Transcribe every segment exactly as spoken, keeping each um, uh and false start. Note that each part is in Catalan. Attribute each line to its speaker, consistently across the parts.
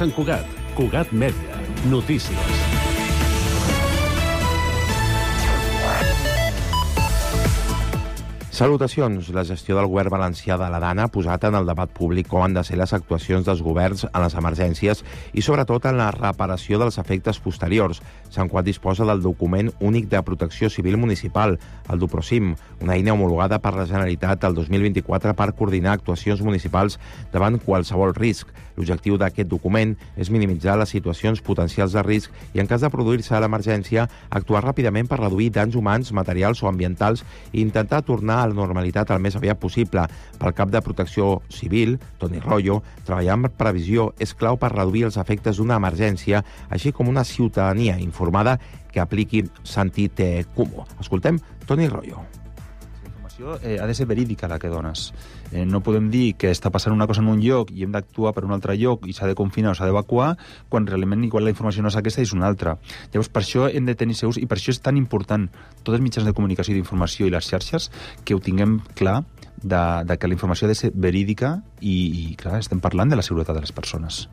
Speaker 1: Sant Cugat. Cugat Mèdia. Notícies.
Speaker 2: Salutacions. La gestió del govern valencià de la Dana ha posat en el debat públic com han de ser les actuacions dels governs en les emergències i sobretot en la reparació dels efectes posteriors. Sant Cugat disposa del document únic de protecció civil municipal, el DUPROCIM, una eina homologada per la Generalitat el dos mil vint-i-quatre per coordinar actuacions municipals davant qualsevol risc. L'objectiu d'aquest document és minimitzar les situacions potencials de risc i, en cas de produir-se l'emergència, actuar ràpidament per reduir danys humans, materials o ambientals i intentar tornar a la normalitat el més aviat possible. Pel cap de Protecció Civil, Toni Royo, treballar amb previsió és clau per reduir els efectes d'una emergència, així com una ciutadania informada que apliqui sentit eh, comú. Escoltem Toni Royo.
Speaker 3: Eh, ha de ser verídica la que dones. Eh, no podem dir que està passant una cosa en un lloc i hem d'actuar per un altre lloc i s'ha de confinar o s'ha d'evacuar quan realment igual la informació no és aquesta i és una altra. Llavors, per això hem de tenir segurs i per això és tan important tots els mitjans de comunicació i d'informació i les xarxes que ho tinguem clar de, de que la informació ha de ser verídica i, i clar, estem parlant de la seguretat de les persones.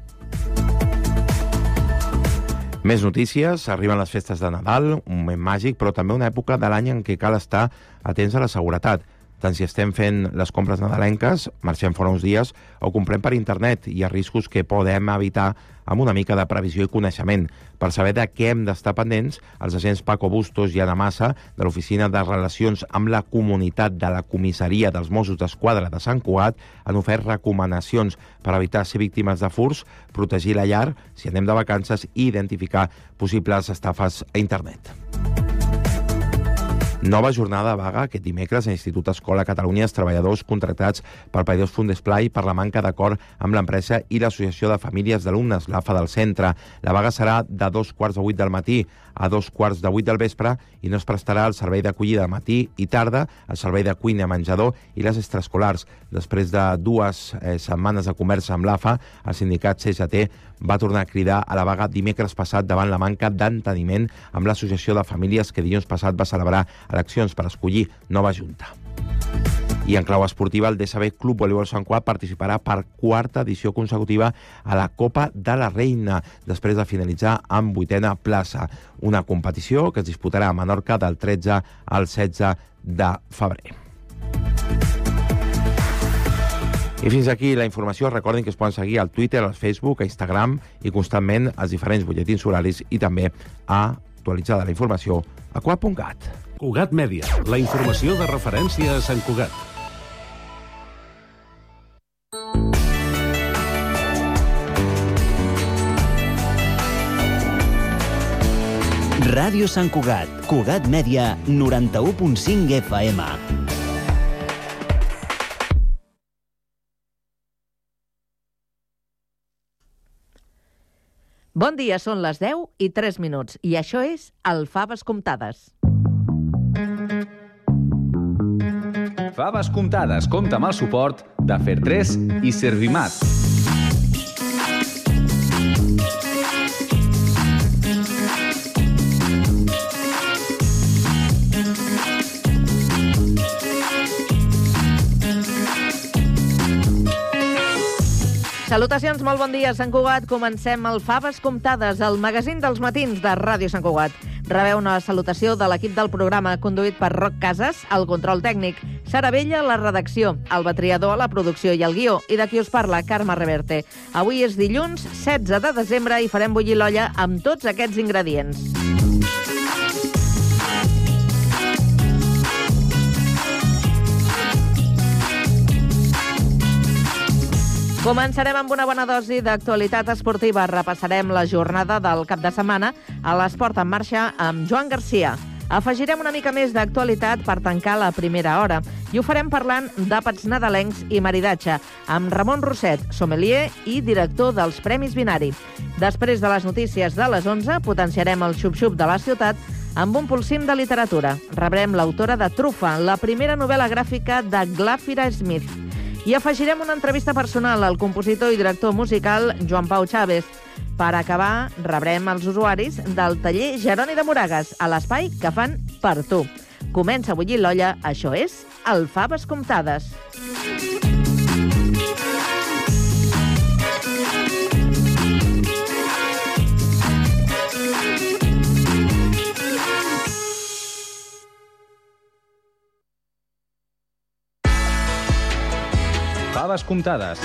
Speaker 2: Més notícies. Arriben les festes de Nadal, un moment màgic, però també una època de l'any en què cal estar atents a la seguretat. Tant si estem fent les compres nadalenques, marxem fora uns dies, o comprem per internet. Hi ha riscos que podem evitar amb una mica de previsió i coneixement. Per saber de què hem d'estar pendents, els agents Paco Bustos i Ana Massa, de l'Oficina de Relacions amb la Comunitat de la Comissaria dels Mossos d'Esquadra de Sant Cugat, han ofert recomanacions per evitar ser víctimes de furts, protegir la llar si anem de vacances i identificar possibles estafes a internet. Nova jornada de vaga aquest dimecres a l'Institut Escola Catalunya els treballadors contractats per Paidós Fundesplai per la manca d'acord amb l'empresa i l'Associació de Famílies d'Alumnes, l'A F A del centre. La vaga serà de dos quarts de vuit del matí a dos quarts de vuit del vespre i no es prestarà el servei d'acollida de matí i tarda, el servei de cuina, menjador i les extraescolars. Després de dues eh, setmanes de conversa amb l'A F A, el sindicat C G T va tornar a cridar a la vaga dimecres passat davant la manca d'enteniment amb l'Associació de Famílies que dilluns passat va celebrar eleccions per escollir nova junta. I en clau esportiva, el D S B Club Voleibol Sant Cugat participarà per quarta edició consecutiva a la Copa de la Reina, després de finalitzar amb vuitena plaça. Una competició que es disputarà a Menorca del tretze al setze de febrer. I fins aquí la informació. Recordin que es poden seguir al Twitter, al Facebook, a Instagram i constantment als diferents butlletins horaris i també a actualitzada la informació a cugat punt cat.
Speaker 1: Cugat Mèdia, la informació de referència a Sant Cugat.
Speaker 4: Ràdio Sant Cugat, Cugat Mèdia, noranta-u punt cinc F M.
Speaker 5: Bon dia, són les deu i tres minuts, i això és el Faves Comptades.
Speaker 6: Faves Comptades compta amb el suport de Fer tres i Servimat.
Speaker 5: Salutacions, molt bon dia, Sant Cugat. Comencem el Faves Comptades, el magazín dels matins de Ràdio Sant Cugat. Rebeu una salutació de l'equip del programa, conduït per Roc Casas, el control tècnic, Sara Vella, la redacció, el Batriador, la producció i el guió, i de qui us parla, Carme Reverte. Avui és dilluns, setze de desembre, i farem bullir l'olla amb tots aquests ingredients. Començarem amb una bona dosi d'actualitat esportiva. Repassarem la jornada del cap de setmana a l'Esport en Marxa amb Joan Garcia. Afegirem una mica més d'actualitat per tancar la primera hora i ho farem parlant d'àpats nadalencs i maridatge amb Ramon Rosset, sommelier i director dels Premis Binari. Després de les notícies de les onze, potenciarem el xup-xup de la ciutat amb un polsim de literatura. Rebrem l'autora de Trufa, la primera novel·la gràfica de Glàfira Smith. I afegirem una entrevista personal al compositor i director musical Joan Pau Chávez. Per acabar, rebrem els usuaris del taller Jeroni de Moragues, a l'espai que fan per tu. Comença a bullir l'olla, això és el Faves Comptades.
Speaker 6: faves comptades.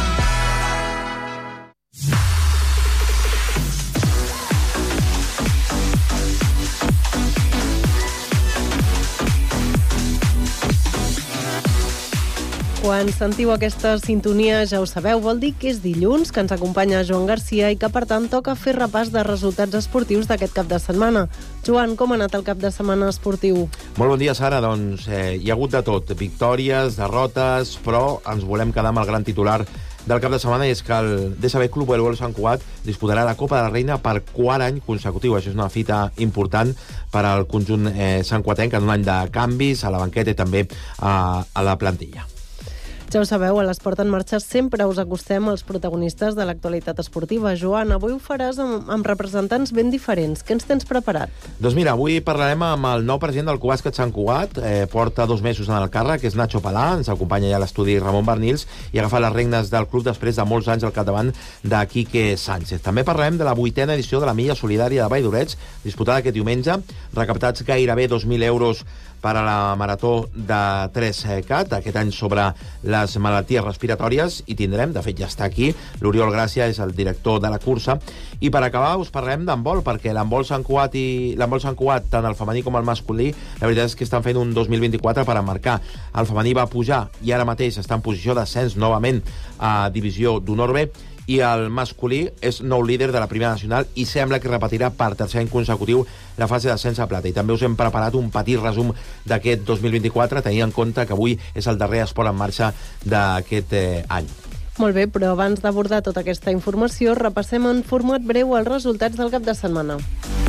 Speaker 7: Quan sentiu aquesta sintonia, ja ho sabeu, vol dir que és dilluns, que ens acompanya Joan Garcia i que, per tant, toca fer repàs de resultats esportius d'aquest cap de setmana. Joan, com ha anat el cap de setmana esportiu?
Speaker 2: Molt bon dia, Sara. Doncs eh, hi ha hagut de tot. Victòries, derrotes, però ens volem quedar amb el gran titular del cap de setmana, i és que el D S B Club Voleibol Sant Cugat disputarà la Copa de la Reina per quart any consecutiu. Això és una fita important per al conjunt eh, santcuatenc, en un any de canvis a la banqueta i també a, a la plantilla.
Speaker 7: Ja ho sabeu, a l'Esport en Marxa sempre us acostem als protagonistes de l'actualitat esportiva. Joan, avui ho faràs amb, amb representants ben diferents. Què ens tens preparat?
Speaker 2: Doncs mira, avui parlarem amb el nou president del Club Bàsquet Sant Cugat, eh, porta dos mesos en el càrrec, que és Nacho Palà, ens acompanya ja a l'estudi Ramon Bernils, i agafa les regnes del club després de molts anys al capdavant de Quique Sánchez. També parlarem de la vuitena edició de la Milla Solidària de Vall d'Orets, disputada aquest diumenge, recaptats gairebé dos mil euros per a la marató de tres cat, aquest any sobre les malalties respiratòries, i tindrem, de fet ja està aquí, l'Oriol Gràcia, és el director de la cursa. I per acabar us parlarem d'handbol, perquè l'handbol Sant Cugat i l'handbol Sant Cugat, tant el femení com el masculí, la veritat és que estan fent un dos mil vint-i-quatre per emmarcar. El femení va pujar i ara mateix està en posició d'ascens novament a divisió d'honor B, i el masculí és nou líder de la primera nacional i sembla que repetirà per tercer any consecutiu la fase d'ascens a plata. I també us hem preparat un petit resum d'aquest dos mil vint-i-quatre, tenint en compte que avui és el darrer esport en marxa d'aquest eh, any.
Speaker 7: Molt bé, però abans d'abordar tota aquesta informació, repassem en format breu els resultats del cap de setmana.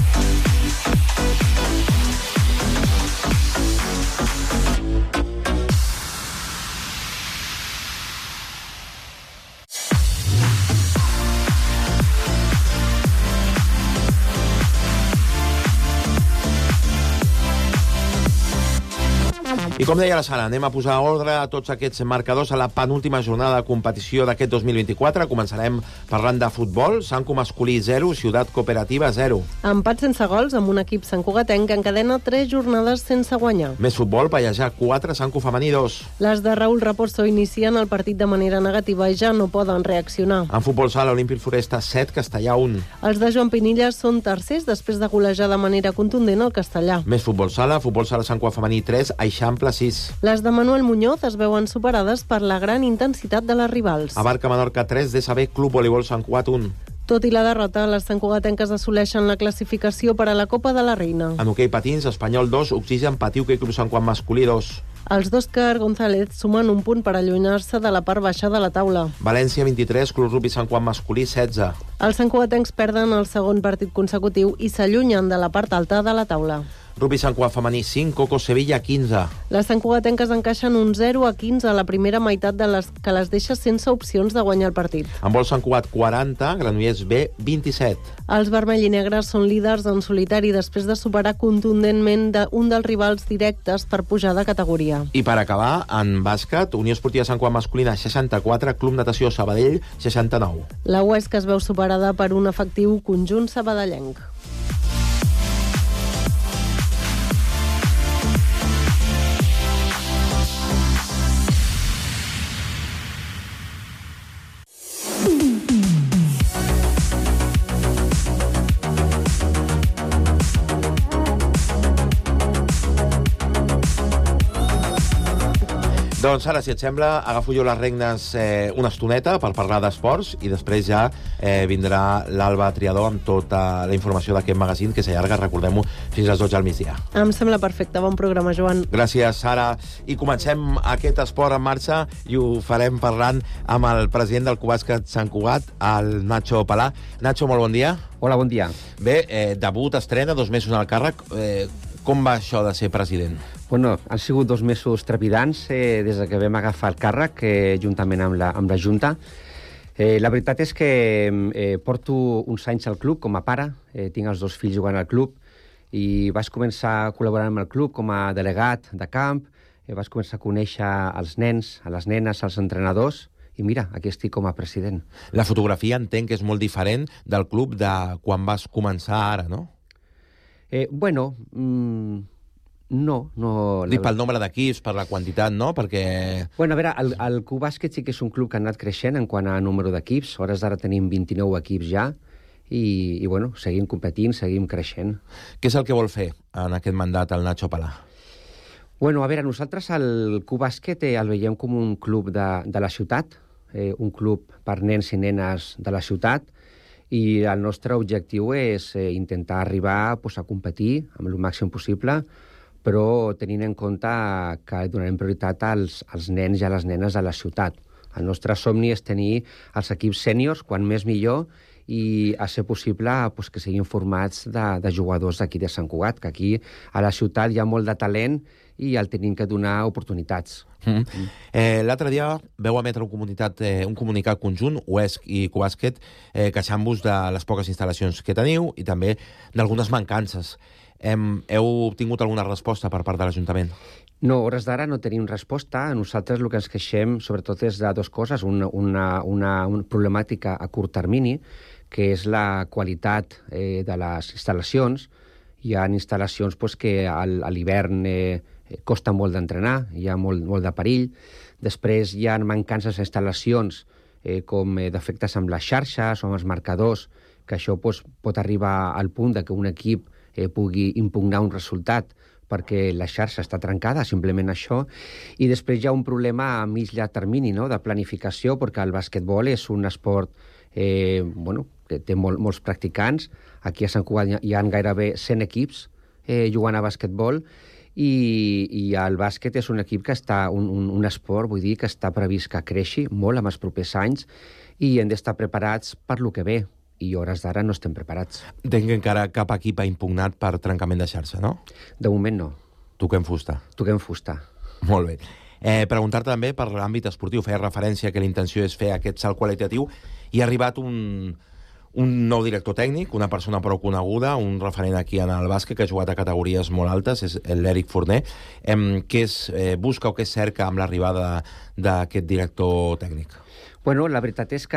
Speaker 2: I com deia la Sara, anem a posar ordre a tots aquests marcadors a la penúltima jornada de competició d'aquest dos mil vint-i-quatre. Començarem parlant de futbol. Sanco masculí zero, Ciutat Cooperativa zero.
Speaker 7: Empat sense gols amb un equip santcugatenc que encadena tres jornades sense guanyar.
Speaker 2: Més futbol, Pallejà quatre, Sanco femení dos.
Speaker 7: Les de Raúl Raposo inicien el partit de manera negativa i ja no poden reaccionar.
Speaker 2: En futbol sala, Olímpic Foresta set, Castellà un.
Speaker 7: Els de Joan Pinilla són tercers després de golejar de manera contundent el Castellà.
Speaker 2: Més futbol sala, futbol sala Sant Cugat femení tres, Eixample sis.
Speaker 7: Les de Manuel Muñoz es veuen superades per la gran intensitat de les rivals.
Speaker 2: Abarca Menorca tres, D S B Club Voleibol Sant Cugat un.
Speaker 7: Tot i la derrota, les santcugatenques assoleixen la classificació per a la Copa de la Reina.
Speaker 2: En hoquei patins, Espanyol dos, Oxigen Patiu, que Club Sant Cugat masculí dos.
Speaker 7: Els d'Òscar González sumen un punt per allunyar-se de la part baixa de la taula.
Speaker 2: València vint-i-tres, Club Rugby Sant Cugat masculí setze.
Speaker 7: Els santcugatencs perden el segon partit consecutiu i s'allunyen de la part alta de la taula.
Speaker 2: Rugby Sant Cugat femení cinc, Coco Sevilla quinze.
Speaker 7: Les santcugatenques encaixen un zero a quinze a la primera meitat de les que les deixa sense opcions de guanyar el partit.
Speaker 2: En vol Sant Cugat quaranta, Granollers B vint-i-set.
Speaker 7: Els vermell i negres són líders en solitari després de superar contundentment de un dels rivals directes per pujar de categoria.
Speaker 2: I per acabar, en bàsquet, Unió Esportiva Sant Cugat masculina seixanta-quatre, Club Natació Sabadell seixanta-nou.
Speaker 7: La Huesca es veu superada per un efectiu conjunt sabadellenc.
Speaker 2: Doncs ara, si et sembla, agafo jo les regnes eh, una estoneta per parlar d'esports i després ja eh, vindrà l'Alba Triador amb tota la informació d'aquest magazín que s'allarga, recordem-ho, fins a les dotze al migdia.
Speaker 7: Em sembla perfecte. Bon programa, Joan.
Speaker 2: Gràcies, Sara. I comencem aquest esport en marxa i ho farem parlant amb el president del Club Bàsquet Sant Cugat, el Nacho Palà. Nacho, molt bon dia.
Speaker 8: Hola, bon dia.
Speaker 2: Bé, eh, debut, estrena, dos mesos en el càrrec. Eh, com va això de ser president?
Speaker 8: Bueno, han sigut dos mesos trepidants eh, des que vam agafar el càrrec, eh, juntament amb la, amb la Junta. Eh, la veritat és que eh, porto uns anys al club com a pare, eh, tinc els dos fills jugant al club, i vaig començar a col·laborar amb el club com a delegat de camp, eh, vaig començar a conèixer els nens, a les nenes, als entrenadors, i mira, aquí estic com a president.
Speaker 2: La fotografia entenc que és molt diferent del club de quan vas començar ara, no?
Speaker 8: Eh, bueno, mmm, No, no...
Speaker 2: Dic pel nombre d'equips, per la quantitat, no? Perquè...
Speaker 8: Bueno, a veure, el, el Q Bàsquet sí que és un club que ha anat creixent en quant a número d'equips. A hores d'ara tenim vint-i-nou equips ja i, i bueno, seguim competint, seguim creixent.
Speaker 2: Què és el que vol fer en aquest mandat el Nacho Palà?
Speaker 8: Bueno, a veure, nosaltres el Q Bàsquet eh, el veiem com un club de, de la ciutat, eh, un club per nens i nenes de la ciutat, i el nostre objectiu és eh, intentar arribar pues, a competir amb el màxim possible, però tenint en compte que donarem prioritat als, als nens i a les nenes de la ciutat. El nostre somni és tenir els equips sèniors, quan més millor, i a ser possible pues, que siguin formats de, de jugadors d'aquí de Sant Cugat, que aquí a la ciutat hi ha molt de talent i el tenim que donar oportunitats.
Speaker 2: Mm. Mm. Eh, L'altre dia veu emetre un, comunitat, eh, un comunicat conjunt, U E S C i Q Bàsquet, eh, queixant-vos de les poques instal·lacions que teniu i també d'algunes mancances. Hem, heu obtingut alguna resposta per part de l'Ajuntament?
Speaker 8: No, a hores d'ara no tenim resposta. Nosaltres el que ens queixem sobretot és de dues coses. Una, una, una, una problemàtica a curt termini, que és la qualitat eh, de les instal·lacions. Hi ha instal·lacions pues, que a l'hivern eh, costa molt d'entrenar, hi ha molt, molt de perill. Després hi ha mancances d'instal·lacions eh, com eh, defectes amb les xarxes o amb els marcadors, que això pues, pot arribar al punt de que un equip eh, pugui impugnar un resultat perquè la xarxa està trencada, simplement això. I després hi ha un problema a mig llarg termini, no?, de planificació, perquè el basquetbol és un esport eh, bueno, que té molt, molts practicants. Aquí a Sant Cugat hi ha gairebé cent equips eh, jugant a basquetbol, i, i el bàsquet és un equip que està, un, un, un esport, vull dir, que està previst que creixi molt en els propers anys i hem d'estar preparats per lo que ve. I a hores d'ara no estem preparats.
Speaker 2: Entenc que encara cap equip ha impugnat per trencament de xarxa, no?
Speaker 8: De moment no.
Speaker 2: Toquem fusta.
Speaker 8: Toquem fusta.
Speaker 2: Molt bé. Eh, Preguntar-te també per l'àmbit esportiu. Feia referència que la intenció és fer aquest salt qualitatiu i ha arribat un, un nou director tècnic, una persona prou coneguda, un referent aquí en el bàsquet que ha jugat a categories molt altes, és l'Eric Forner. Eh, què és, eh, busca o què cerca amb l'arribada d'aquest director tècnic?
Speaker 8: Bueno, la veritat és que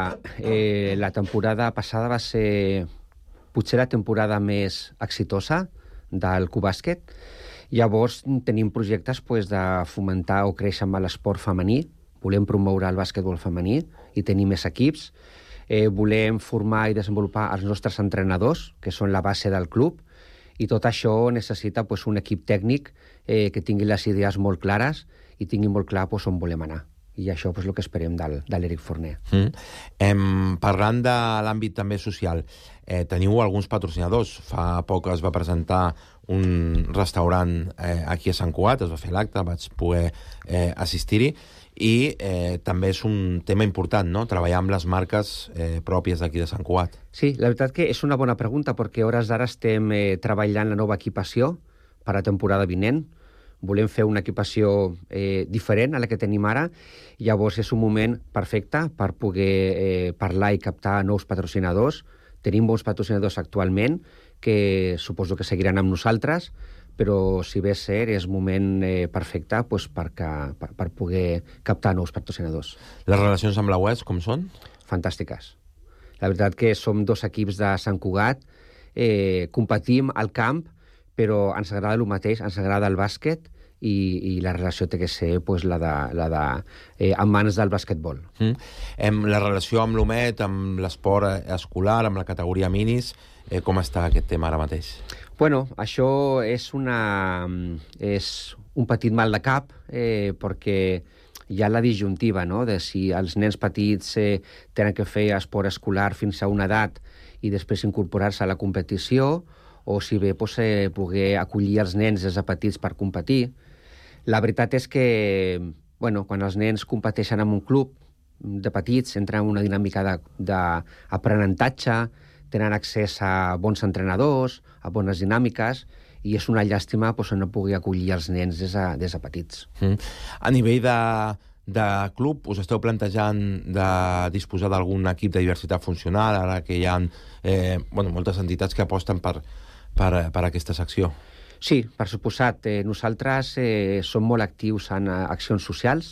Speaker 8: eh, la temporada passada va ser potser la temporada més exitosa del Q Bàsquet. Llavors tenim projectes pues, de fomentar o créixer amb l'esport femení. Volem promoure el bàsquetbol femení i tenir més equips. Eh, volem formar i desenvolupar els nostres entrenadors, que són la base del club, i tot això necessita pues, un equip tècnic eh, que tingui les idees molt clares i tingui molt clar pues, on volem anar. I això és pues, el que esperem del, de l'Eric Forner.
Speaker 2: Mm. Em, parlant de l'àmbit també social, eh, teniu alguns patrocinadors. Fa poc es va presentar un restaurant eh, aquí a Sant Cugat, es va fer l'acte, vaig poder eh, assistir-hi, i eh, també és un tema important, no?, treballar amb les marques eh, pròpies d'aquí de Sant Cugat.
Speaker 8: Sí, la veritat que és una bona pregunta, perquè a hores d'ara estem eh, treballant la nova equipació per a la temporada vinent. Volem fer una equipació eh, diferent a la que tenim ara, llavors és un moment perfecte per poder eh, parlar i captar nous patrocinadors. Tenim bons patrocinadors actualment, que suposo que seguiran amb nosaltres, però si bé és cert, és moment eh, perfecte pues, per, que, per, per poder captar nous patrocinadors.
Speaker 2: Les relacions amb la U E S com són?
Speaker 8: Fantàstiques. La veritat que som dos equips de Sant Cugat, eh, competim al camp, però ens agrada el mateix, ens agrada el bàsquet i, i la relació té que ser pues, la de, la de, eh, en mans del bàsquetbol.
Speaker 2: Mm. Em, la relació amb l'U M E T, amb l'esport escolar, amb la categoria minis, eh, com està aquest tema ara mateix?
Speaker 8: Bueno, això és, una, és un petit mal de cap, eh, perquè hi ha la disjuntiva, no?, de si els nens petits eh, tenen que fer esport escolar fins a una edat i després incorporar-se a la competició, o si bé pues, eh, poder acollir els nens des de petits per competir. La veritat és que bueno, quan els nens competeixen en un club de petits, entren en una dinàmica d'aprenentatge, tenen accés a bons entrenadors, a bones dinàmiques, i és una llàstima pues, no poder acollir els nens des de, des de petits.
Speaker 2: Mm. A nivell de, de club, us esteu plantejant de disposar d'algun equip de diversitat funcional, ara que hi ha eh, bueno, moltes entitats que aposten per Per, per aquesta secció?
Speaker 8: Sí, per suposat. Eh, nosaltres eh, som molt actius en uh, accions socials.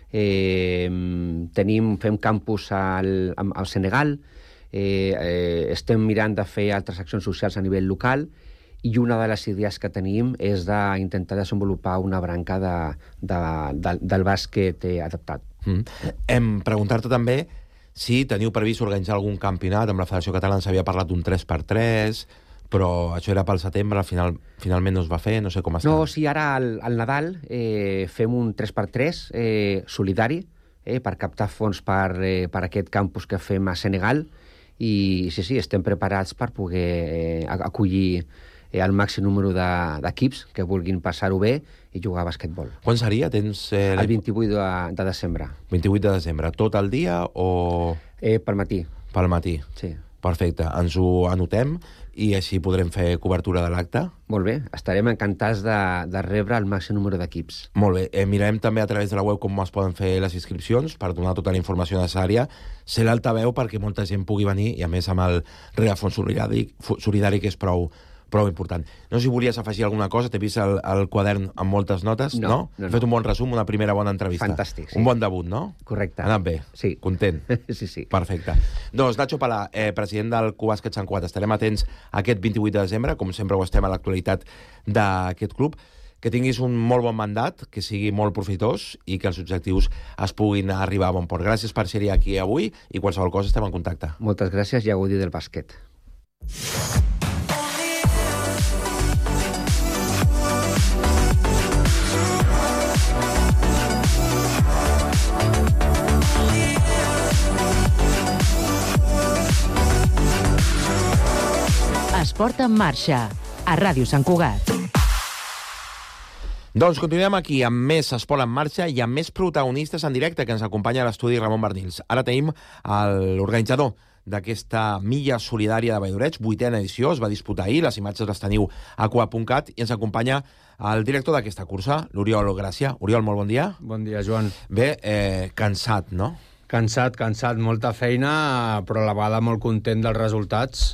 Speaker 8: Eh, tenim, fem campus al, al Senegal, eh, eh, estem mirant de fer altres accions socials a nivell local i una de les idees que tenim és d'intentar desenvolupar una branca de, de, de, del bàsquet eh, adaptat.
Speaker 2: Mm. Em preguntar-te també si teniu previst organitzar algun campionat. Amb la Federació Catalana s'havia parlat d'un tres per tres, però això era pel setembre, al final, finalment no es va fer, no sé com està.
Speaker 8: No, sí, ara al, al Nadal eh, fem un tres per tres eh, solidari eh, per captar fons per, eh, per aquest campus que fem a Senegal, i sí, sí, estem preparats per poder eh, acollir eh, el màxim número d'equips de, que vulguin passar-ho bé i jugar a basquetbol.
Speaker 2: Quan seria? Tens, eh,
Speaker 8: el vint-i-vuit de, de desembre.
Speaker 2: vint-i-vuit de desembre. Tot el dia o...?
Speaker 8: Eh, pel matí.
Speaker 2: Pel matí.
Speaker 8: Sí.
Speaker 2: Perfecte. Ens ho anotem i així podrem fer cobertura de l'acte.
Speaker 8: Molt bé. Estarem encantats de, de rebre el màxim número d'equips.
Speaker 2: Molt bé. Eh, mirarem també a través de la web com es poden fer les inscripcions per donar tota la informació necessària. Ser l'altaveu perquè molta gent pugui venir i, a més, amb el rerefons solidari, solidari que és prou, prou important. No sé si volies afegir alguna cosa. T'he vist el, el quadern amb moltes notes, no?
Speaker 8: No,
Speaker 2: no?
Speaker 8: no,
Speaker 2: He fet un bon resum, una primera bona entrevista.
Speaker 8: Fantàstic, sí.
Speaker 2: Un bon debut, no?
Speaker 8: Correcte.
Speaker 2: Ha anat bé?
Speaker 8: Sí.
Speaker 2: Content?
Speaker 8: Sí, sí.
Speaker 2: Perfecte. Doncs Nacho Palà, eh, president del Club Bàsquet Sant Cugat, estarem atents aquest vint-i-vuit de desembre, com sempre ho estem a l'actualitat d'aquest club. Que tinguis un molt bon mandat, que sigui molt profitós i que els objectius es puguin arribar a bon port. Gràcies per ser aquí avui i qualsevol cosa estem en contacte.
Speaker 8: Moltes gràcies i a gaudir del bàsquet.
Speaker 9: Esport en marxa, a Ràdio Sant Cugat.
Speaker 2: Doncs continuem aquí amb més Esport en marxa i amb més protagonistes en directe que ens acompanya a l'estudi Ramon Bernils. Ara tenim l'organitzador d'aquesta milla solidària de Valldoreig, vuitena edició, es va disputar ahir, les imatges les teniu a cuap punt cat, i ens acompanya el director d'aquesta cursa, l'Oriol Gràcia. Oriol, molt bon dia.
Speaker 10: Bon dia, Joan.
Speaker 2: Bé, eh, cansat, no?
Speaker 10: Cansat, cansat, molta feina, però a la vegada molt content dels resultats.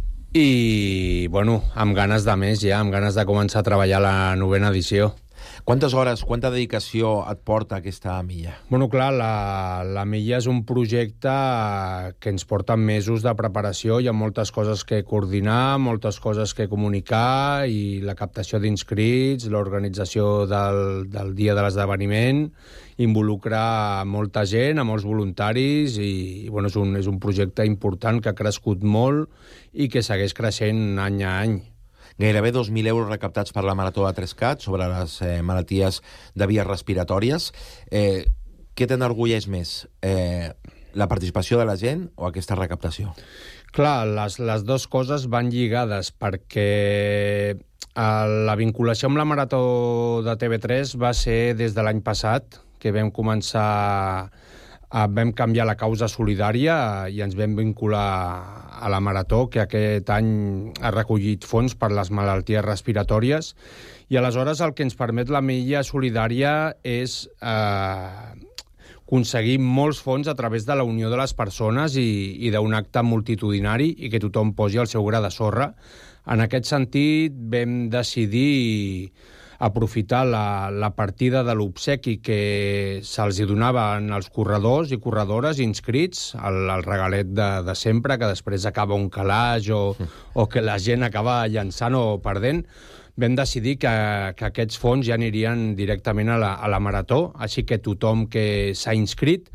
Speaker 10: I, bueno, amb ganes de més ja, amb ganes de començar a treballar la novena edició.
Speaker 2: Quantes hores, quanta dedicació et porta aquesta milla?
Speaker 10: Bueno, clar, la, la milla és un projecte que ens porta mesos de preparació, hi ha moltes coses que coordinar, moltes coses que comunicar, i la captació d'inscrits, l'organització del, del dia de l'esdeveniment, involucra molta gent, a molts voluntaris, i, i bueno, és un, és un projecte important que ha crescut molt i que segueix creixent any a any.
Speaker 2: Gairebé dos mil euros recaptats per la Marató de Trescat sobre les eh, malalties de vies respiratòries. Eh, què t'enorgulleix més? Eh, la participació de la gent o aquesta recaptació?
Speaker 10: Clar, les, les dues coses van lligades, perquè eh, la vinculació amb la Marató de T V tres va ser des de l'any passat, que vam començar... Vam canviar la causa solidària i ens vam vincular a la Marató, que aquest any ha recollit fons per les malalties respiratòries, i aleshores el que ens permet la milla solidària és eh, aconseguir molts fons a través de la unió de les persones i, i d'un acte multitudinari i que tothom posi el seu gra de sorra. En aquest sentit vam decidir aprofitar la, la partida de l'obsequi que se'ls donava als corredors i corredores inscrits, el, el regalet de, de sempre, que després acaba un calaix o, o que la gent acaba llançant o perdent. Vam decidir que, que aquests fons ja anirien directament a la, a la Marató, així que tothom que s'ha inscrit,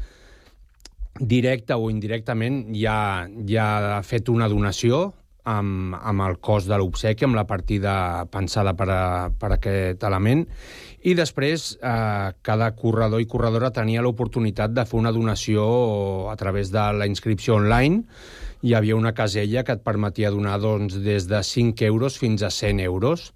Speaker 10: directe o indirectament, ja, ja ha fet una donació amb, amb el cost de l'obsequi, amb la partida pensada per, a, per a aquest element, i després eh, cada corredor i corredora tenia l'oportunitat de fer una donació a través de la inscripció online. Hi havia una casella que et permetia donar doncs, des de cinc euros fins a cent euros,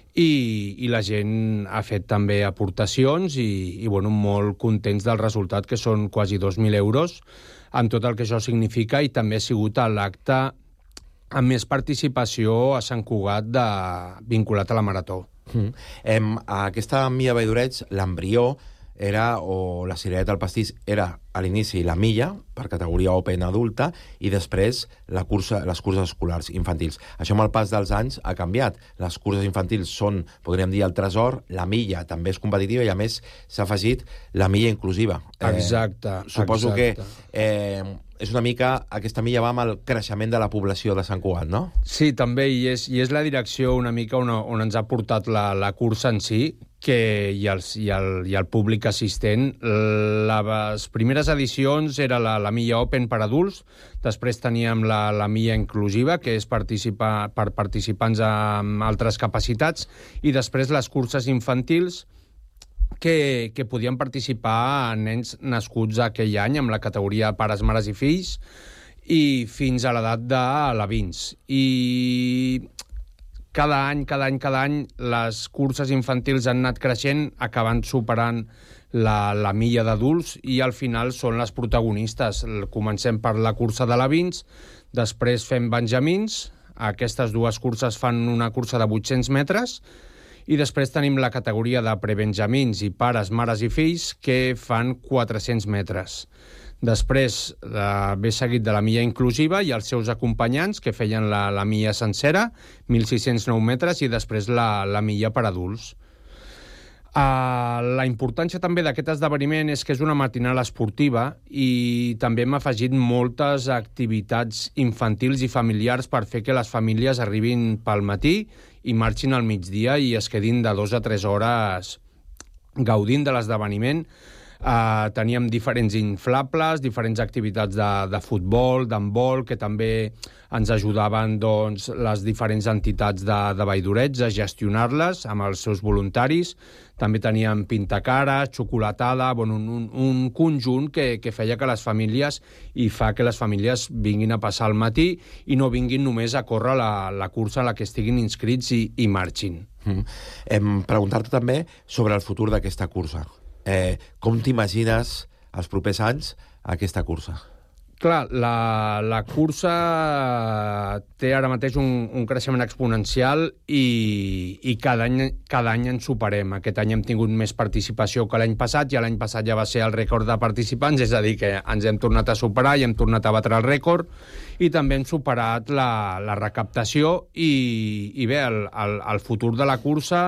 Speaker 10: i, i la gent ha fet també aportacions i, i bueno, molt contents del resultat, que són quasi dos mil euros, amb tot el que això significa, i també ha sigut l'acte amb més participació a Sant Cugat de, vinculat a la Marató.
Speaker 2: Mm. Em, aquesta milla Valldoreig, l'embrió era, o la cirereta al pastís, era a l'inici la milla, per categoria Open adulta, i després la cursa, les curses escolars infantils. Això amb el pas dels anys ha canviat. Les curses infantils són, podríem dir, el tresor, la milla també és competitiva i, a més, s'ha afegit la milla inclusiva.
Speaker 10: Exacte.
Speaker 2: Eh, suposo
Speaker 10: exacte.
Speaker 2: que eh, és una mica, aquesta milla va amb el creixement de la població de Sant Cugat, no?
Speaker 10: Sí, també, i és, i és la direcció una mica on, on ens ha portat la, la cursa en si, que i, els, i, el, i el públic assistent. Les primeres edicions era la, la milla Open per adults, després teníem la, la milla inclusiva, que és participar, per participants amb altres capacitats, i després les curses infantils, que, que podien participar nens nascuts aquell any amb la categoria pares, mares i fills, i fins a l'edat de l'Avins. I cada any, cada any, cada any, les curses infantils han anat creixent, acabant superant la, la milla d'adults, i al final són les protagonistes. Comencem per la cursa de l'Avins, després fem benjamins, aquestes dues curses fan una cursa de vuit-cents metres, i després tenim la categoria de prebenjamins i pares, mares i fills, que fan quatre-cents metres. Després eh, ve seguit de la milla inclusiva i els seus acompanyants, que feien la, la milla sencera, mil sis-cents nou metres, i després la, la milla per adults. Uh, la importància també d'aquest esdeveniment és que és una matinal esportiva, i també hem afegit moltes activitats infantils i familiars per fer que les famílies arribin pel matí i marxin al migdia i es quedin de dues a tres hores gaudint de l'esdeveniment. Uh, teníem diferents inflables, diferents activitats de, de futbol, d'handbol, que també ens ajudaven doncs, les diferents entitats de, de Valldoreix a gestionar-les amb els seus voluntaris. També teníem pintacares, xocolatada, bueno, un, un, un conjunt que, que feia que les famílies, i fa que les famílies vinguin a passar al matí i no vinguin només a córrer la, la cursa a la que estiguin inscrits i, i marxin.
Speaker 2: Mm. Em preguntar-te també sobre el futur d'aquesta cursa. Eh, com t'imagines els propers anys aquesta cursa?
Speaker 10: Clar, la, la cursa té ara mateix un, un creixement exponencial i, i cada, any, cada any en superem. Aquest any hem tingut més participació que l'any passat, i l'any passat ja va ser el rècord de participants, és a dir, que ens hem tornat a superar i hem tornat a batre el rècord, i també hem superat la, la recaptació, i, i bé, el, el, el futur de la cursa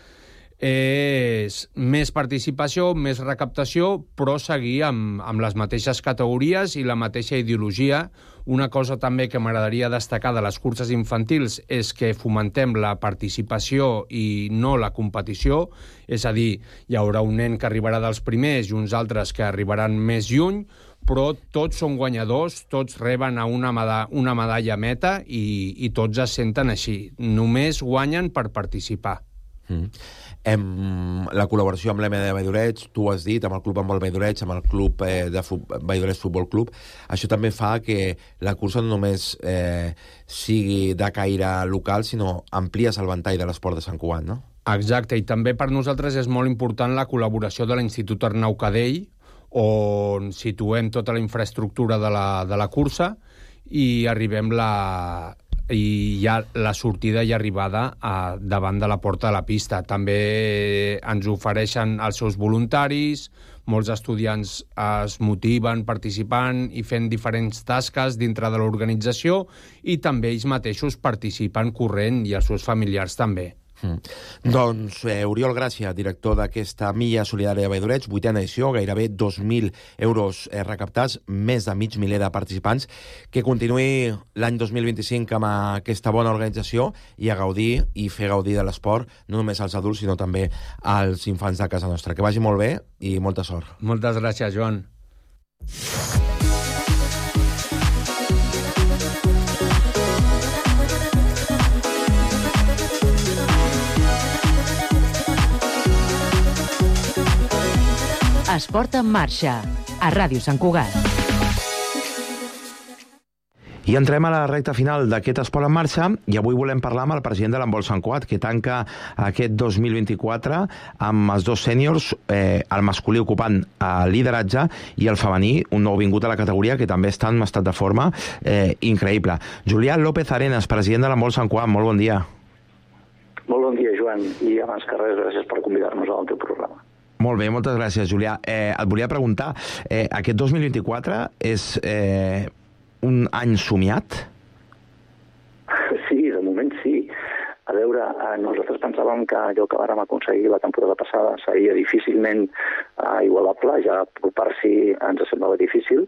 Speaker 10: és més participació, més recaptació, però seguir amb, amb les mateixes categories i la mateixa ideologia. Una cosa també que m'agradaria destacar de les curses infantils és que fomentem la participació i no la competició, és a dir, hi haurà un nen que arribarà dels primers i uns altres que arribaran més lluny, però tots són guanyadors, tots reben a una, meda una medalla meta, i, i tots es senten així. Només guanyen per participar.
Speaker 2: Mm. Em, la col·laboració amb l'M de Valldoreix, tu has dit, amb el club amb el Valldoreix, amb el club eh, de Valldoreix Futbol Club, això també fa que la cursa no només eh, sigui de caire local, sinó amplies el ventall de l'esport de Sant Cugat, no?
Speaker 10: Exacte, i també per nosaltres és molt important la col·laboració de l'Institut Arnau Cadell, on situem tota la infraestructura de la, de la cursa, i arribem la... i ja la sortida i arribada a, davant de la porta de la pista. També ens ofereixen els seus voluntaris, molts estudiants es motiven participant i fent diferents tasques dintre de l'organització, i també ells mateixos participen corrent, i els seus familiars també.
Speaker 2: Mm. Doncs eh, Oriol Gràcia, director d'aquesta Milla Solidària de Valldoreix, vuitena edició, gairebé dos mil euros eh, recaptats, més de mig miler de participants. Que continuï l'any dos mil vint-i-cinc amb aquesta bona organització i a gaudir i fer gaudir de l'esport, no només als adults, sinó també als infants de casa nostra. Que vagi molt bé i molta sort.
Speaker 10: Moltes gràcies, Joan.
Speaker 9: Esport en marxa, a Ràdio Sant Cugat.
Speaker 2: I entrem a la recta final d'aquest Esport en marxa, i avui volem parlar amb el president de l'Handbol Sant Cugat, que tanca aquest dos mil vint-i-quatre amb els dos sèniors, eh, el masculí ocupant el lideratge i el femení, un nou vingut a la categoria, que també està en estat de forma eh, increïble. Julià López Arenas, president de l'Handbol Sant Cugat, molt bon dia.
Speaker 11: Molt bon dia, Joan, i abans que res, gràcies per convidar-nos al teu programa.
Speaker 2: Molt bé, moltes gràcies, Julià. Eh, et volia preguntar, eh, aquest dos mil vint-i-quatre és eh, un any somiat?
Speaker 11: Sí, de moment sí. A veure, eh, nosaltres pensàvem que allò que vàrem aconseguir la temporada passada seria difícilment eh, igualable, ja per si ens semblava difícil,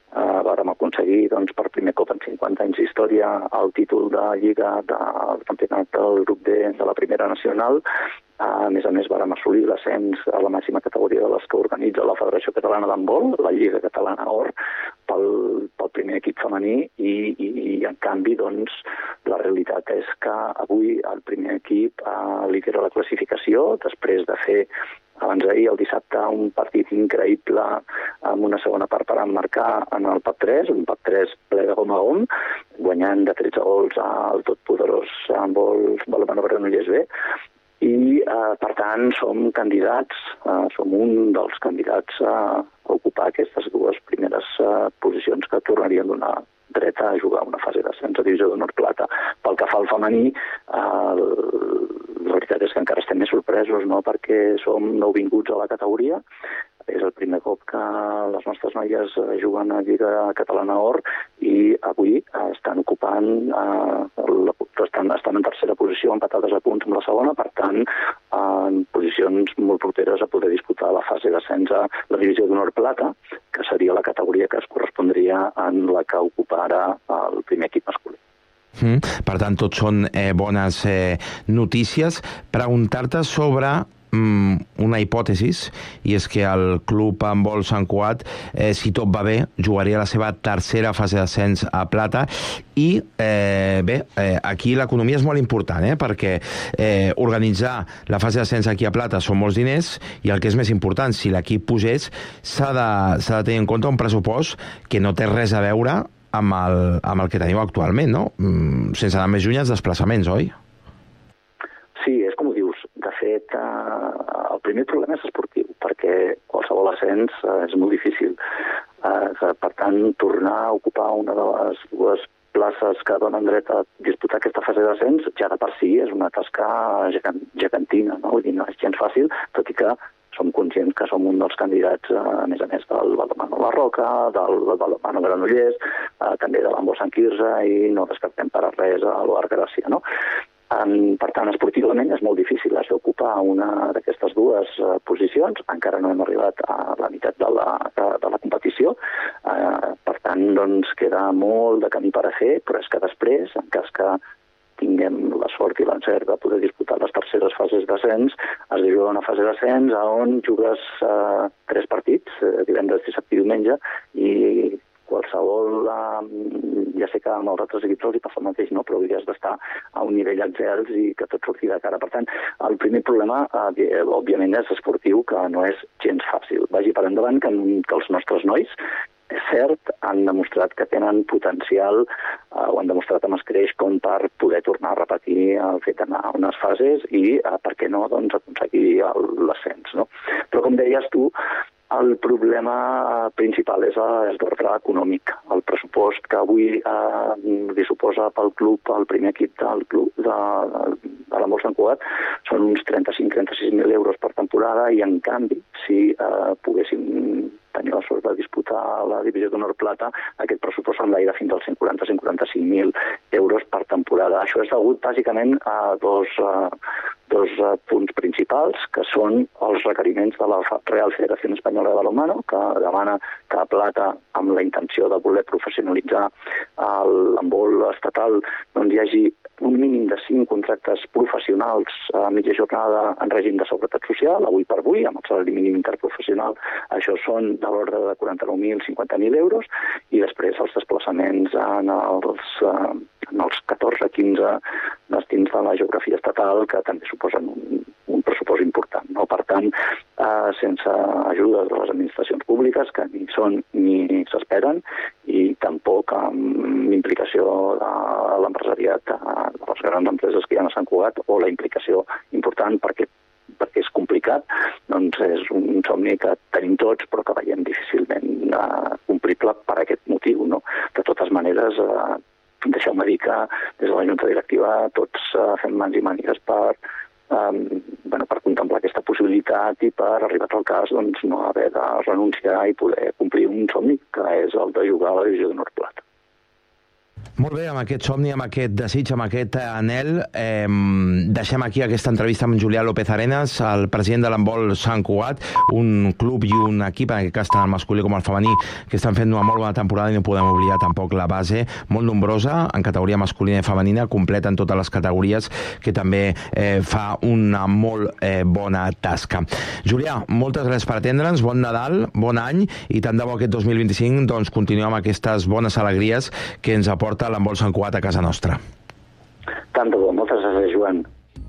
Speaker 11: Uh, vàrem aconseguir doncs, per primer cop en cinquanta anys d'història el títol de Lliga del campionat del grup D de la Primera Nacional. Uh, a més a més, vàrem assolir l'ascens a la màxima categoria de les que organitza la Federació Catalana d'Handbol, la Lliga Catalana Or, pel, pel primer equip femení i, i, i en canvi, doncs, la realitat és que avui el primer equip uh, lidera la classificació després de fer abans d'ahir, el dissabte, un partit increïble amb una segona part per emmarcar en el P A C tres, un P A C tres ple de gom a gom, guanyant de tretze gols al totpoderós handbol Balonmano Granollers B. I, eh, per tant, som candidats, eh, som un dels candidats a ocupar aquestes dues primeres eh, posicions que tornarien a donar dret a jugar una fase d'ascens a Divisió d'Honor Plata. Pel que fa al femení, eh, la veritat és que encara estem més sorpresos, no?, perquè som nouvinguts a la categoria. És el primer cop que les nostres noies juguen a Lliga Catalana Or i avui estan ocupant, eh, la, estan, estan en tercera posició, empatades a punts amb la segona, per tant, en posicions molt properes a poder disputar la fase d'ascens a la Divisió d'Honor Plata, que seria la categoria que es correspondria en la que ocupa ara el primer equip masculí.
Speaker 2: Mm, per tant, tot són eh, bones eh, notícies. Preguntar-te sobre una hipòtesis, i és que el club handbol Sant Cugat, eh, si tot va bé, jugaria la seva tercera fase d'ascens a Plata i, eh, bé, eh, aquí l'economia és molt important, eh, perquè eh, organitzar la fase d'ascens aquí a Plata són molts diners i el que és més important, si l'equip pugés, s'ha de, s'ha de tenir en compte un pressupost que no té res a veure amb el, amb el que teniu actualment, no? Mm, sense anar més lluny els desplaçaments, oi?
Speaker 11: Sí, és com ho dius. De fet, eh, el primer problema és esportiu, perquè qualsevol ascens eh, és molt difícil. Eh, per tant, tornar a ocupar una de les dues places que donen dret a disputar aquesta fase d'ascens ja de per si és una tasca gegantina, no? Vull dir, no és gens fàcil, tot i que som conscients que som un dels candidats, eh, a més a més, del Balonmano La Roca, del Balonmano Granollers, eh, també de l'Handbol Sant Quirze i no descartem per a res a l'Oar Gràcia, no? Um, per tant, esportivament és molt difícil has d'ocupar una d'aquestes dues uh, posicions. Encara no hem arribat a la meitat de la, de, de la competició. Uh, per tant, doncs, queda molt de camí per a fer, però és que després, en cas que tinguem la sort i l'encert de poder disputar les terceres fases d'ascens, has de jugar una fase d'ascens on jugues uh, tres partits, uh, divendres, dissabte i diumenge, i qualsevol, eh, ja sé que amb els altres equips els hi passa el mateix, no? Però hauries d'estar a un nivell exels i que tot surti de cara. Per tant, el primer problema, eh, òbviament, és esportiu, que no és gens fàcil. Vagi per endavant que, que els nostres nois, és cert, han demostrat que tenen potencial, eh, ho han demostrat amb escreix com per poder tornar a repetir el fet d'anar a unes fases i, eh, per què no, doncs, aconseguir l'ascens, no? Però, com deies tu, el problema principal és, és d'ordre econòmic. El pressupost que avui eh, li suposa pel club, el primer equip del club de, de l'Handbol Sant Cugat, són uns trenta-cinc a trenta-sis mil euros per temporada i, en canvi, si eh, poguéssim tenir la sort de disputar la Divisió d'Honor Plata, aquest pressupost s'enlaira fins als cent quaranta a cent quaranta-cinc mil euros per temporada. Això és degut, bàsicament, a dos, uh, dos uh, punts principals, que són els requeriments de la Real Federació Espanyola de Balonmano, que demana que a Plata, amb la intenció de voler professionalitzar l'handbol estatal, doncs hi hagi un mínim de cinc contractes professionals a mitja jornada en règim de seguretat social, avui per avui, amb el salari mínim interprofessional, això són de l'ordre de quaranta-nou mil a cinquanta mil euros, i després els desplaçaments en els, en els catorze a quinze destins de la geografia estatal, que també suposen un, un pressupost important, no? Per tant, eh, sense ajuda de les administracions públiques, que ni són ni s'esperen, i tampoc amb implicació de l'empresariat de les grans empreses que hi ha a Sant Cugat, o la implicació important perquè perquè és complicat, doncs és un somni que tenim tots, però que veiem difícilment eh, complible per aquest motiu, no? De totes maneres, eh, deixeu-me dir que des de la Junta Directiva tots eh, fem mans i mànigues per, eh, bueno, per contemplar aquesta possibilitat i per, arribat al cas, doncs, no haver de renunciar i poder complir un somni, que és el de jugar a la Divisió d'Honor Plata.
Speaker 2: Molt bé, amb aquest somni, amb aquest desig, amb aquest anel, eh, deixem aquí aquesta entrevista amb Julià López Arenas, el president de l'handbol Sant Cugat, un club i un equip, en aquest cas tant el masculí com el femení, que estan fent una molt bona temporada i no podem oblidar tampoc la base, molt nombrosa, en categoria masculina i femenina, completa en totes les categories, que també eh, fa una molt eh, bona tasca. Julià, moltes gràcies per atendre'ns, bon Nadal, bon any, i tant de bo aquest dos mil vint-i-cinc doncs, continuem amb aquestes bones alegries que ens aporta l'handbol Sant Cugat a casa nostra.
Speaker 11: Tant de bo, moltes gràcies, Joan.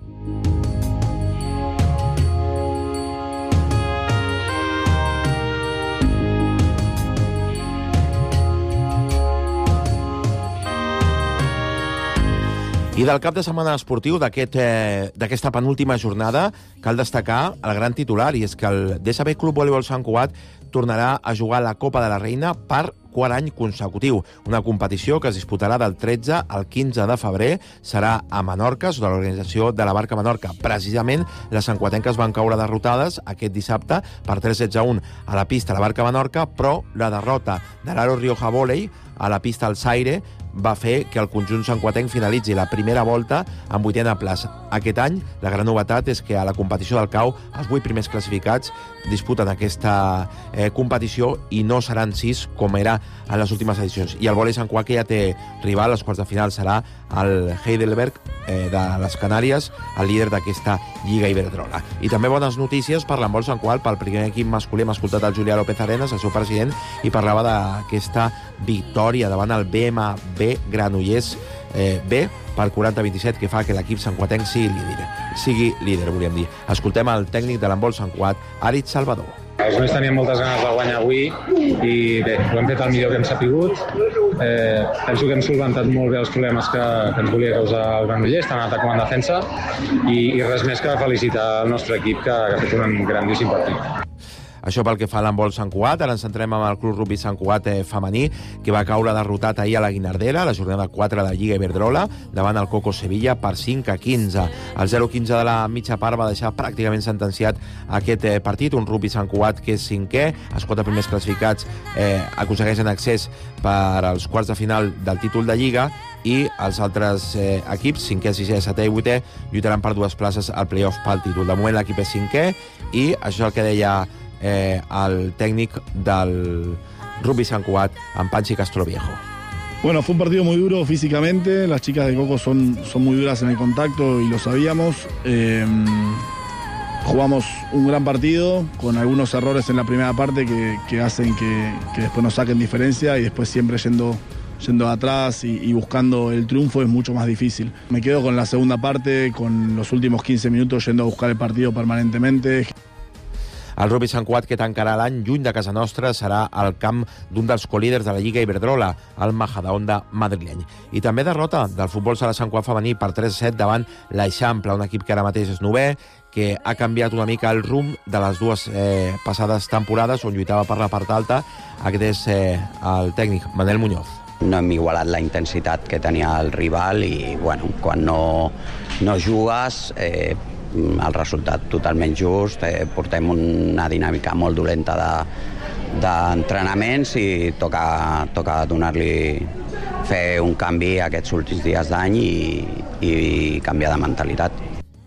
Speaker 2: I del cap de setmana esportiu d'aquesta aquest, eh, penúltima jornada cal destacar el gran titular, i és que el D S B Club Voleibol Sant Cugat tornarà a jugar la Copa de la Reina per quart any consecutiu. Una competició que es disputarà del tretze al quinze de febrer, serà a Menorca, sota l'organització de la Barca Menorca. Precisament, les santcuatenques van caure derrotades aquest dissabte per tres sets a un a la pista la Barca Menorca, però la derrota de l'Aro Rioja Volley a la pista al Zaire va fer que el conjunt santcuatenc finalitzi la primera volta en vuitena plaça. Aquest any, la gran novetat és que a la competició del C A U, els vuit primers classificats disputen aquesta eh, competició i no seran sis, com era en les últimes edicions. I el vòlei Sant Cugat, que ja té rival, als quarts de final serà el Heidelberg eh, de les Canàries, el líder d'aquesta Lliga Iberdrola. I també bones notícies per l'handbol Sant Cugat, pel primer equip masculí. Hem escoltat el Julià López Arenas, el seu president, i parlava d'aquesta victòria davant el B M B Granollers eh, B per quaranta a vint-i-set, que fa que l'equip santcuatenc sigui líder. Sigui líder, volíem dir. Escoltem el tècnic de l'handbol Sant Cugat, Aritz Salvador.
Speaker 12: Els nois tenien moltes ganes de guanyar avui i bé, ho hem fet el millor que hem sapigut. Eh, penso que hem solventat molt bé els problemes que, que ens volia causar el Granollers, tant en atac com en defensa, i, i res més que felicitar el nostre equip, que, que ha fet un grandíssim partit.
Speaker 2: Això pel que fa a l'handbol Sant Cugat. Ara ens centrem amb el Club Rugby Sant Cugat eh, femení, que va caure derrotat ahir a la Guinardera, a la jornada quatre de la Lliga Iberdrola, davant el Coco Sevilla per cinc a quinze. El zero a quinze de la mitja part va deixar pràcticament sentenciat aquest eh, partit. Un Rugby Sant Cugat que és cinquè, els quatre primers classificats eh, aconsegueixen accés per als quarts de final del títol de Lliga, i els altres eh, equips, cinquè, sisè, setè i vuitè, lluitaran per dues places al playoff pel títol. De moment l'equip és cinquè, i això és el que deia Eh, el tècnic del Rugby Sant Cugat, en Panchi Castroviejo.
Speaker 13: Bueno, fue un partido muy duro físicamente, las chicas de Coco son, son muy duras en el contacto y lo sabíamos. Eh, jugamos un gran partido con algunos errores en la primera parte que, que hacen que, que después nos saquen diferencia, y después siempre yendo, yendo atrás y, y buscando el triunfo es mucho más difícil. Me quedo con la segunda parte, con los últimos quince minutos yendo a buscar el partido permanentemente.
Speaker 2: El Rugby Sant Cugat, que tancarà l'any lluny de casa nostra, serà al camp d'un dels colíders de la Lliga Iberdrola, el Majadahonda madrileny. I també derrota del futbol sala Sant Cugat femení per tres a set davant l'Eixample, un equip que ara mateix és novè, que ha canviat una mica el rumb de les dues eh, passades temporades, on lluitava per la part alta. Aquest és eh, el tècnic Manel Muñoz.
Speaker 14: No hem igualat la intensitat que tenia el rival i, bueno, quan no, no jugues, eh, el resultat totalment just. Eh, portem una dinàmica molt dolenta d'entrenaments de, i toca, toca donar-li, fer un canvi aquests últims dies d'any i, i canviar de mentalitat.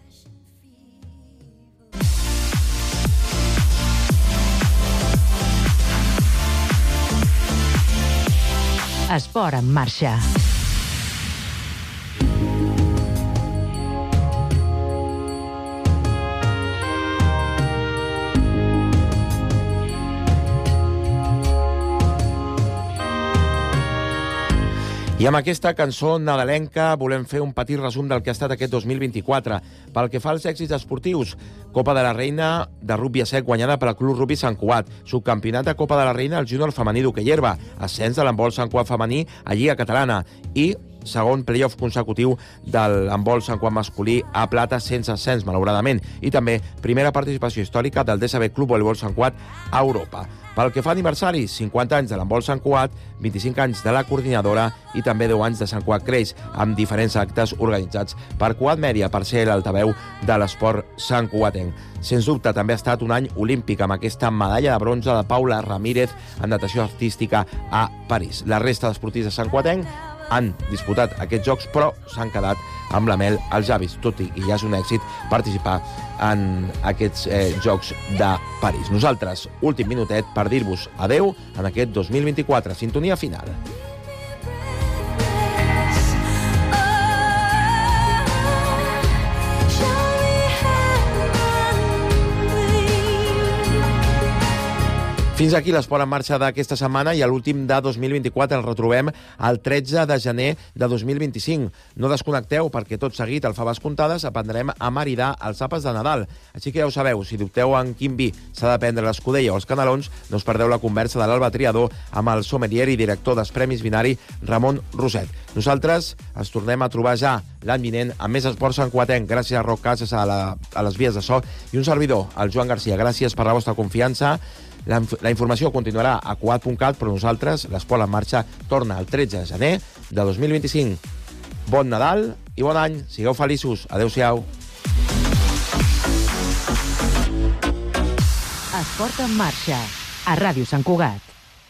Speaker 9: Esport en marxa.
Speaker 2: I amb aquesta cançó nadalenca volem fer un petit resum del que ha estat aquest dos mil vint-i-quatre. Pel que fa als èxits esportius, Copa de la Reina de rugby a set guanyada per al Club Rugby Sant Cugat, subcampionat de Copa de la Reina al júnior femení d'hoquei herba, ascens de l'handbol Sant Cugat femení a Lliga Catalana i segon playoff consecutiu de l'handbol Sant Cugat masculí a plata sense ascens, malauradament, i també primera participació històrica del D S B Club Voleibol Sant Cugat a Europa. Pel que fa a aniversaris, cinquanta anys de l'handbol Sant Cugat, vint-i-cinc anys de la coordinadora i també deu anys de Sant Cugat Creix, amb diferents actes organitzats per Cugat Mèdia, per ser l'altaveu de l'esport santcugatenc. Sens dubte, també ha estat un any olímpic, amb aquesta medalla de bronze de Paula Ramírez en natació artística a París. La resta d'esportistes santcugatenc han disputat aquests jocs, però s'han quedat amb la mel als llavis, tot i que ja és un èxit participar en aquests eh, Jocs de París. Nosaltres, últim minutet per dir-vos adeu en aquest dos mil vint-i-quatre. Sintonia final. Fins aquí l'Esport en Marxa d'aquesta setmana i a l'últim de dos mil vint-i-quatre el retrobem el tretze de gener de dos mil vint-i-cinc. No desconnecteu perquè tot seguit al Faves Comptades aprendrem a maridar els àpats de Nadal. Així que ja ho sabeu, si dubteu en quin vi s'ha de prendre l'escudella o els canelons, no us perdeu la conversa de l'Alba Triador amb el sommelier i director dels Premis Binari, Ramon Roset. Nosaltres ens tornem a trobar ja l'any vinent amb més esports santcugatenc. Gràcies a Roc Casas a, la, a les vies de so i un servidor, el Joan Garcia. Gràcies per la vostra confiança. La, la informació continuarà a cugat punt cat, però nosaltres, l'Esport en Marxa, torna el tretze de gener de dos mil vint-i-cinc. Bon Nadal i bon any. Sigueu feliços. Adéu-siau.
Speaker 9: Esport en Marxa, a Ràdio Sant Cugat.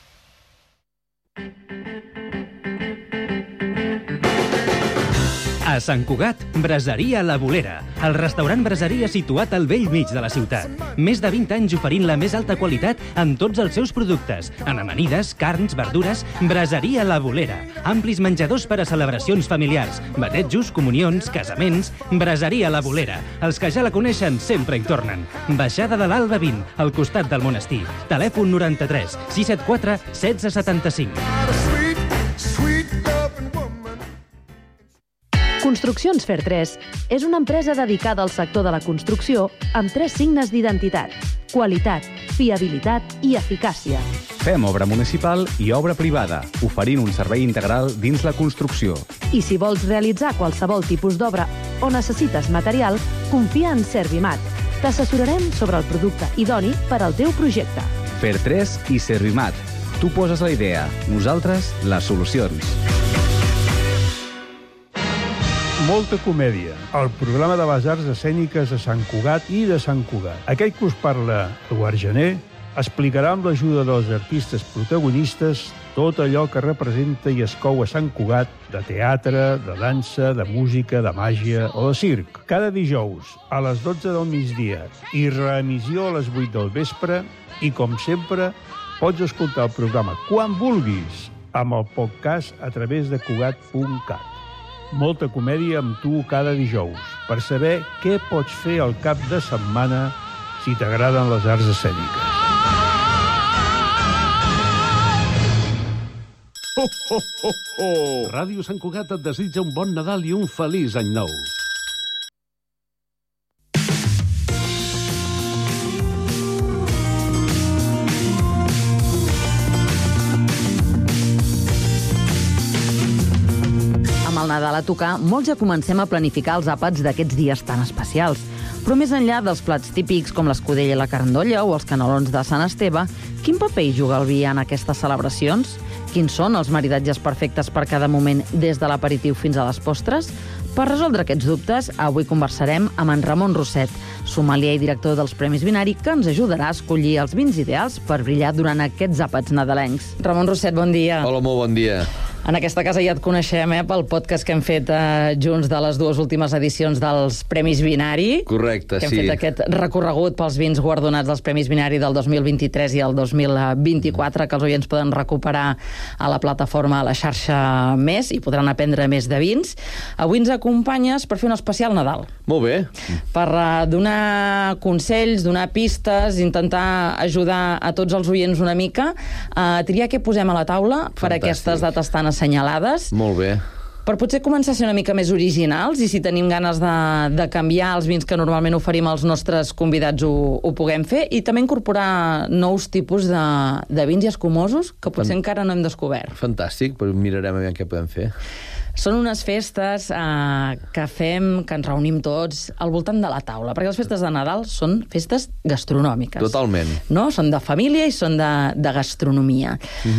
Speaker 15: A Sant Cugat, Braseria La Bolera, el restaurant braseria situat al vell mig de la ciutat. Més de vint anys oferint la més alta qualitat en tots els seus productes, en amanides, carns, verdures. Braseria La Bolera, amplis menjadors per a celebracions familiars, batejos, comunions, casaments. Braseria La Bolera, els que ja la coneixen sempre hi tornen. Baixada de l'Alba vint, al costat del monestir. Telèfon noranta-tres sis set quatre setze setanta-cinc.
Speaker 16: Construccions Fer tres és una empresa dedicada al sector de la construcció amb tres signes d'identitat: qualitat, fiabilitat i eficàcia.
Speaker 6: Fem obra municipal i obra privada, oferint un servei integral dins la construcció.
Speaker 16: I si vols realitzar qualsevol tipus d'obra o necessites material, confia en Servimat. T'assessorarem sobre el producte idoni per al teu projecte.
Speaker 6: Fer tres i Servimat. Tu poses la idea, nosaltres les solucions.
Speaker 17: Molta comèdia, el programa de les arts escèniques de Sant Cugat i de Sant Cugat. Aquell que us parla, Eduard Gené, explicarà amb l'ajuda dels artistes protagonistes tot allò que representa i es cou a Sant Cugat de teatre, de dansa, de música, de màgia o de circ. Cada dijous a les dotze del migdia i reemissió a les vuit del vespre i, com sempre, pots escoltar el programa quan vulguis amb el podcast a través de cugat punt cat. Molta comèdia amb tu cada dijous, per saber què pots fer al cap de setmana si t'agraden les arts escèniques.
Speaker 1: Ho, ho, ho, ho! Ràdio Sant Cugat et desitja un bon Nadal i un feliç any nou.
Speaker 18: El Nadal a tocar, molts ja comencem a planificar els àpats d'aquests dies tan especials. Però més enllà dels plats típics com l'escudella i la carandolla o els canelons de Sant Esteve, quin paper hi juga el vi en aquestes celebracions? Quins són els maridatges perfectes per cada moment, des de l'aperitiu fins a les postres? Per resoldre aquests dubtes, avui conversarem amb en Ramon Roset, sommelier i director dels Premis Binari, que ens ajudarà a escollir els vins ideals per brillar durant aquests àpats nadalencs. Ramon Roset, bon dia.
Speaker 19: Hola, molt bon dia.
Speaker 18: En aquesta casa ja et coneixem, eh, pel podcast que hem fet eh, junts de les dues últimes edicions dels Premis Binari.
Speaker 19: Correcte,
Speaker 18: que hem
Speaker 19: sí.
Speaker 18: fet aquest recorregut pels vins guardonats dels Premis Binari del dos mil vint-i-tres i el dos mil vint-i-quatre, que els oients poden recuperar a la plataforma, a la xarxa Més, i podran aprendre més de vins. Avui ens acompanyes per fer un especial Nadal.
Speaker 19: Molt bé.
Speaker 18: Per uh, donar consells, donar pistes, intentar ajudar a tots els oients una mica a triar què posem a la taula. Fantàstic. Per aquestes dates tan assenyalades.
Speaker 19: Molt bé.
Speaker 18: Per potser començar a ser una mica més originals i si tenim ganes de, de canviar els vins que normalment oferim als nostres convidats ho, ho puguem fer, i també incorporar nous tipus de, de vins i escumosos que potser Fant... encara no hem descobert.
Speaker 19: Fantàstic, però mirarem a veure què podem fer.
Speaker 18: Són unes festes eh, que fem, que ens reunim tots al voltant de la taula, perquè les festes de Nadal són festes gastronòmiques.
Speaker 19: Totalment.
Speaker 18: No? Són de família i són de, de gastronomia.
Speaker 19: Uh-huh.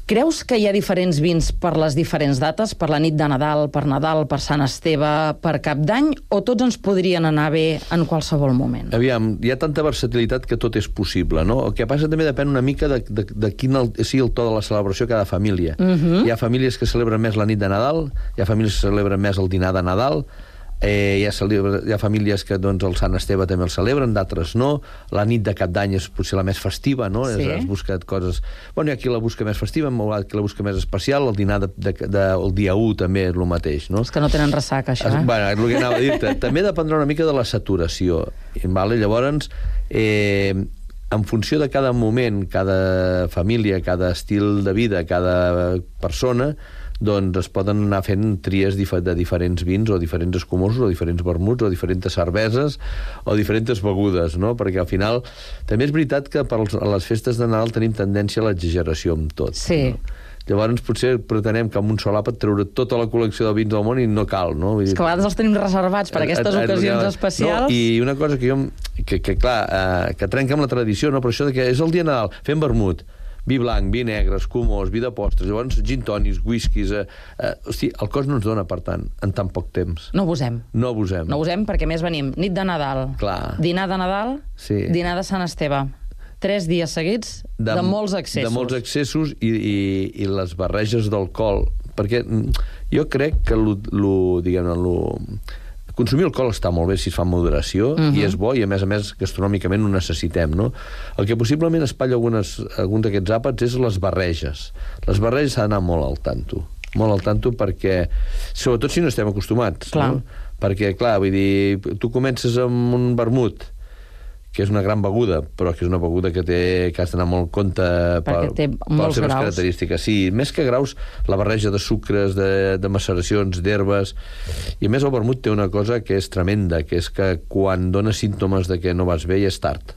Speaker 18: Creus que hi ha diferents vins per les diferents dates, per la nit de Nadal, per Nadal, per Sant Esteve, per Cap d'Any, o tots ens podrien anar bé en qualsevol moment?
Speaker 19: Aviam, hi ha tanta versatilitat que tot és possible, no? El que passa també depèn una mica de, de, de quin el, sigui el to de la celebració cada família.
Speaker 18: Mhm.
Speaker 19: Hi ha famílies que celebren més la nit de Nadal, hi ha famílies que celebren més el dinar de Nadal, Eh, hi, ha celebra, hi ha famílies que doncs, el Sant Esteve també el celebren, d'altres no. La nit de Cap d'Any és potser la més festiva, no?
Speaker 18: Sí.
Speaker 19: Es, es busca coses... Bueno, hi ha qui la busca més festiva, qui la busca més especial, el dinar de, de, de, el dia u també és el mateix, no?
Speaker 18: És que no tenen ressaca, això, eh?
Speaker 19: Es, bueno, és el que anava a dir-te. També dependrà una mica de la saturació, vale? Llavors, eh, en funció de cada moment, cada família, cada estil de vida, cada persona, doncs es poden anar fent tries de diferents vins o diferents escumosos o diferents vermuts o diferents cerveses o diferents begudes, no? Perquè al final també és veritat que per a les festes de Nadal tenim tendència a l'exageració amb tot.
Speaker 18: Sí.
Speaker 19: No? Llavors potser pretenem que amb un sol àpat treure tota la col·lecció de vins del món i no cal, no? Vull dir...
Speaker 18: És que a vegades els tenim reservats per aquestes ocasions especials.
Speaker 19: No, i una cosa que jo... Que, que clar, eh, que trenca amb la tradició, no? Però això de que és el dia de Nadal, fem vermut, vi blanc, vi negre, escumós, vi de postres, llavors gin tònics, whiskies... Eh, eh, hosti, el cos no ens dona, per tant, en tan poc temps.
Speaker 18: No abusem.
Speaker 19: No abusem.
Speaker 18: No abusem perquè més venim nit de Nadal,
Speaker 19: Clar.
Speaker 18: dinar de Nadal,
Speaker 19: Sí.
Speaker 18: dinar de Sant Esteve. Tres dies seguits de, de molts excessos.
Speaker 19: De molts excessos i, i, i les barreges d'alcohol. Perquè jo crec que lo, lo, diguem-ne, lo... consumir alcohol està molt bé si es fa amb moderació, uh-huh. i és bo, i a més a més gastronòmicament ho necessitem, no? El que possiblement espatlla algunes, alguns d'aquests àpats és les barreges. Les barreges s'ha d'anar molt al tanto, molt al tanto perquè, sobretot si no estem acostumats,
Speaker 18: clar.
Speaker 19: No? Perquè, clar, vull dir, tu comences amb un vermut, que és una gran beguda, però que és una beguda que, té, que has d'anar molt en compte per,
Speaker 18: té
Speaker 19: per
Speaker 18: molts
Speaker 19: les seves
Speaker 18: graus.
Speaker 19: característiques. Sí, més que graus, la barreja de sucres, de, de maceracions, d'herbes... I a més el vermut té una cosa que és tremenda, que és que quan dona símptomes de que no vas bé ja és tard.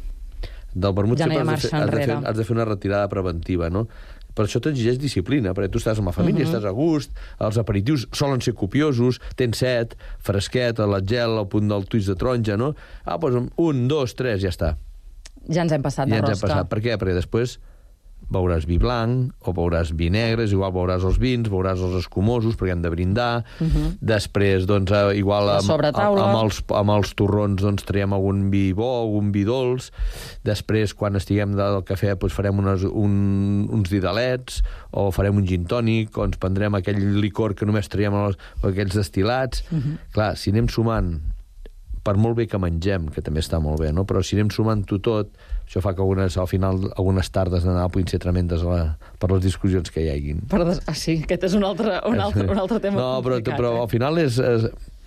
Speaker 19: Del vermut
Speaker 18: Ja no hi ha
Speaker 19: sempre has de, fer,
Speaker 18: marxa
Speaker 19: has, de fer,
Speaker 18: enrere.
Speaker 19: has de fer una retirada preventiva, no? Per això t'exigeix disciplina, perquè tu estàs amb la família,
Speaker 18: Mhm.
Speaker 19: estàs a gust, els aperitius solen ser copiosos, tens set, fresquet, el gel al punt del twist de taronja, no? Ah, doncs un, dos, tres, ja està.
Speaker 18: Ja ens hem passat
Speaker 19: Ja
Speaker 18: de
Speaker 19: ens hem
Speaker 18: rosca.
Speaker 19: passat. Per què? Perquè després beuràs vi blanc, o beuràs vi negre, igual beuràs els vins, beuràs els escumosos, perquè han de brindar.
Speaker 18: Mhm.
Speaker 19: Després, doncs, eh, igual
Speaker 18: La
Speaker 19: amb,
Speaker 18: sobretaula.
Speaker 19: amb, els, amb els torrons doncs, traiem algun vi bo, algun vi dolç. Després, quan estiguem del cafè, doncs, farem unes, un, uns didalets, o farem un gin tònic, o ens prendrem aquell licor que només traiem els, aquells destilats.
Speaker 18: Mhm.
Speaker 19: Clar, si anem sumant, per molt bé que mengem, que també està molt bé, no? Però si anem sumant-ho tot, això fa que algunes, al final algunes tardes de Nadal puguin ser tremendes a la, per les discussions que hi haguin.
Speaker 18: Per des... ah, sí, aquest és un altre, un altre, un altre tema
Speaker 19: no, però,
Speaker 18: complicat.
Speaker 19: però
Speaker 18: eh?
Speaker 19: al final és, és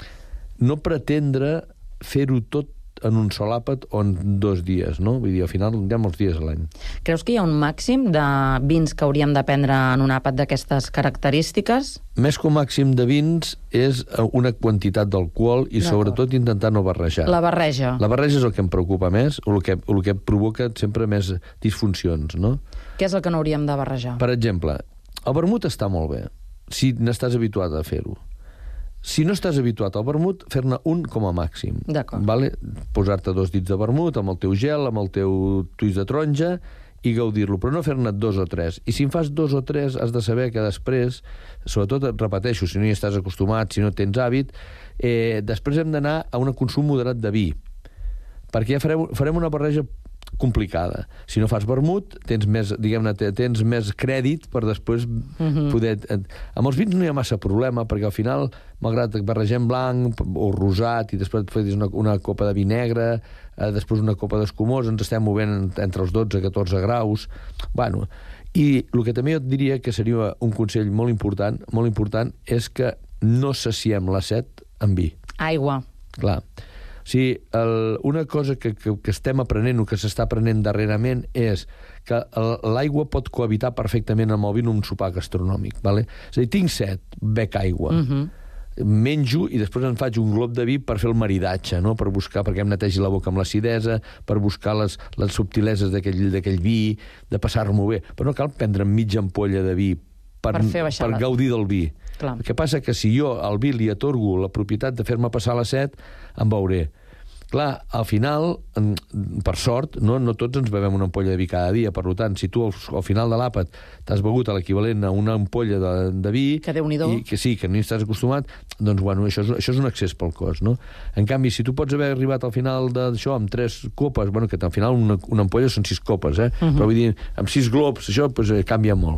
Speaker 19: no pretendre fer-ho tot en un sol àpat o en dos dies, no? Vull dir, al final hi ha molts dies a l'any.
Speaker 18: Creus que hi ha un màxim de vins que hauríem de prendre en un àpat d'aquestes característiques?
Speaker 19: Més que un màxim de vins és una quantitat d'alcohol i
Speaker 18: D'acord.
Speaker 19: sobretot intentar no barrejar.
Speaker 18: La barreja.
Speaker 19: La barreja és el que em preocupa més, o el que, o el que provoca sempre més disfuncions, no?
Speaker 18: Què és el que no hauríem de barrejar?
Speaker 19: Per exemple, el vermut està molt bé, si n'estàs habituat a fer-ho. Si no estàs habituat al vermut, fer-ne un com a màxim.
Speaker 18: D'acord.
Speaker 19: Vale? Posar-te dos dits de vermut amb el teu gel, amb el teu twist de taronja i gaudir-lo, però no fer-ne dos o tres. I si en fas dos o tres, has de saber que després, sobretot et repeteixo, si no hi estàs acostumat, si no tens hàbit, eh, després hem d'anar a un consum moderat de vi, perquè ja farem, farem una barreja complicada. Si no fas vermut, tens més, diguem-ne, tens més crèdit per després
Speaker 18: Mhm.
Speaker 19: poder... Amb els vins no hi ha massa problema, perquè al final, malgrat que barregem blanc o rosat i després et fes una, una copa de vi negre, eh, després una copa d'escumós, ens estem movent entre els dotze i catorze graus. Bueno, i el que també jo et diria que seria un consell molt important, molt important és que no saciem la set amb vi.
Speaker 18: Aigua.
Speaker 19: Clar. O sigui, el, una cosa que, que, que estem aprenent o que s'està aprenent darrerament és que l'aigua pot cohabitar perfectament amb el vi en un sopar gastronòmic. Vale? És a dir, tinc set, bec aigua,
Speaker 18: Mhm.
Speaker 19: menjo i després em faig un glob de vi per fer el maridatge, no? Per buscar, perquè em netegi la boca amb l'acidesa, per buscar les, les subtileses d'aquell d'aquell vi, de passar-m'ho bé. Però no cal prendre mitja ampolla de vi per,
Speaker 18: Per fer baixar
Speaker 19: per
Speaker 18: la-
Speaker 19: gaudir del vi.
Speaker 18: Clar.
Speaker 19: El que passa que si jo al vi li atorgo la propietat de fer-me passar la set, em veuré. Clar, al final, per sort, no, no tots ens bevem una ampolla de vi cada dia. Per tant, si tu al, al final de l'àpat t'has begut l'equivalent a una ampolla de, de vi...
Speaker 18: Que Déu-n'hi-do.
Speaker 19: I que sí, que no hi estàs acostumat, doncs, bueno, això és, això és un excés pel cos, no? En canvi, si tu pots haver arribat al final d'això amb tres copes, bueno, que al final una, una ampolla són sis copes, eh? Uh-huh. Però vull dir, amb sis globs, això pues, eh, canvia molt.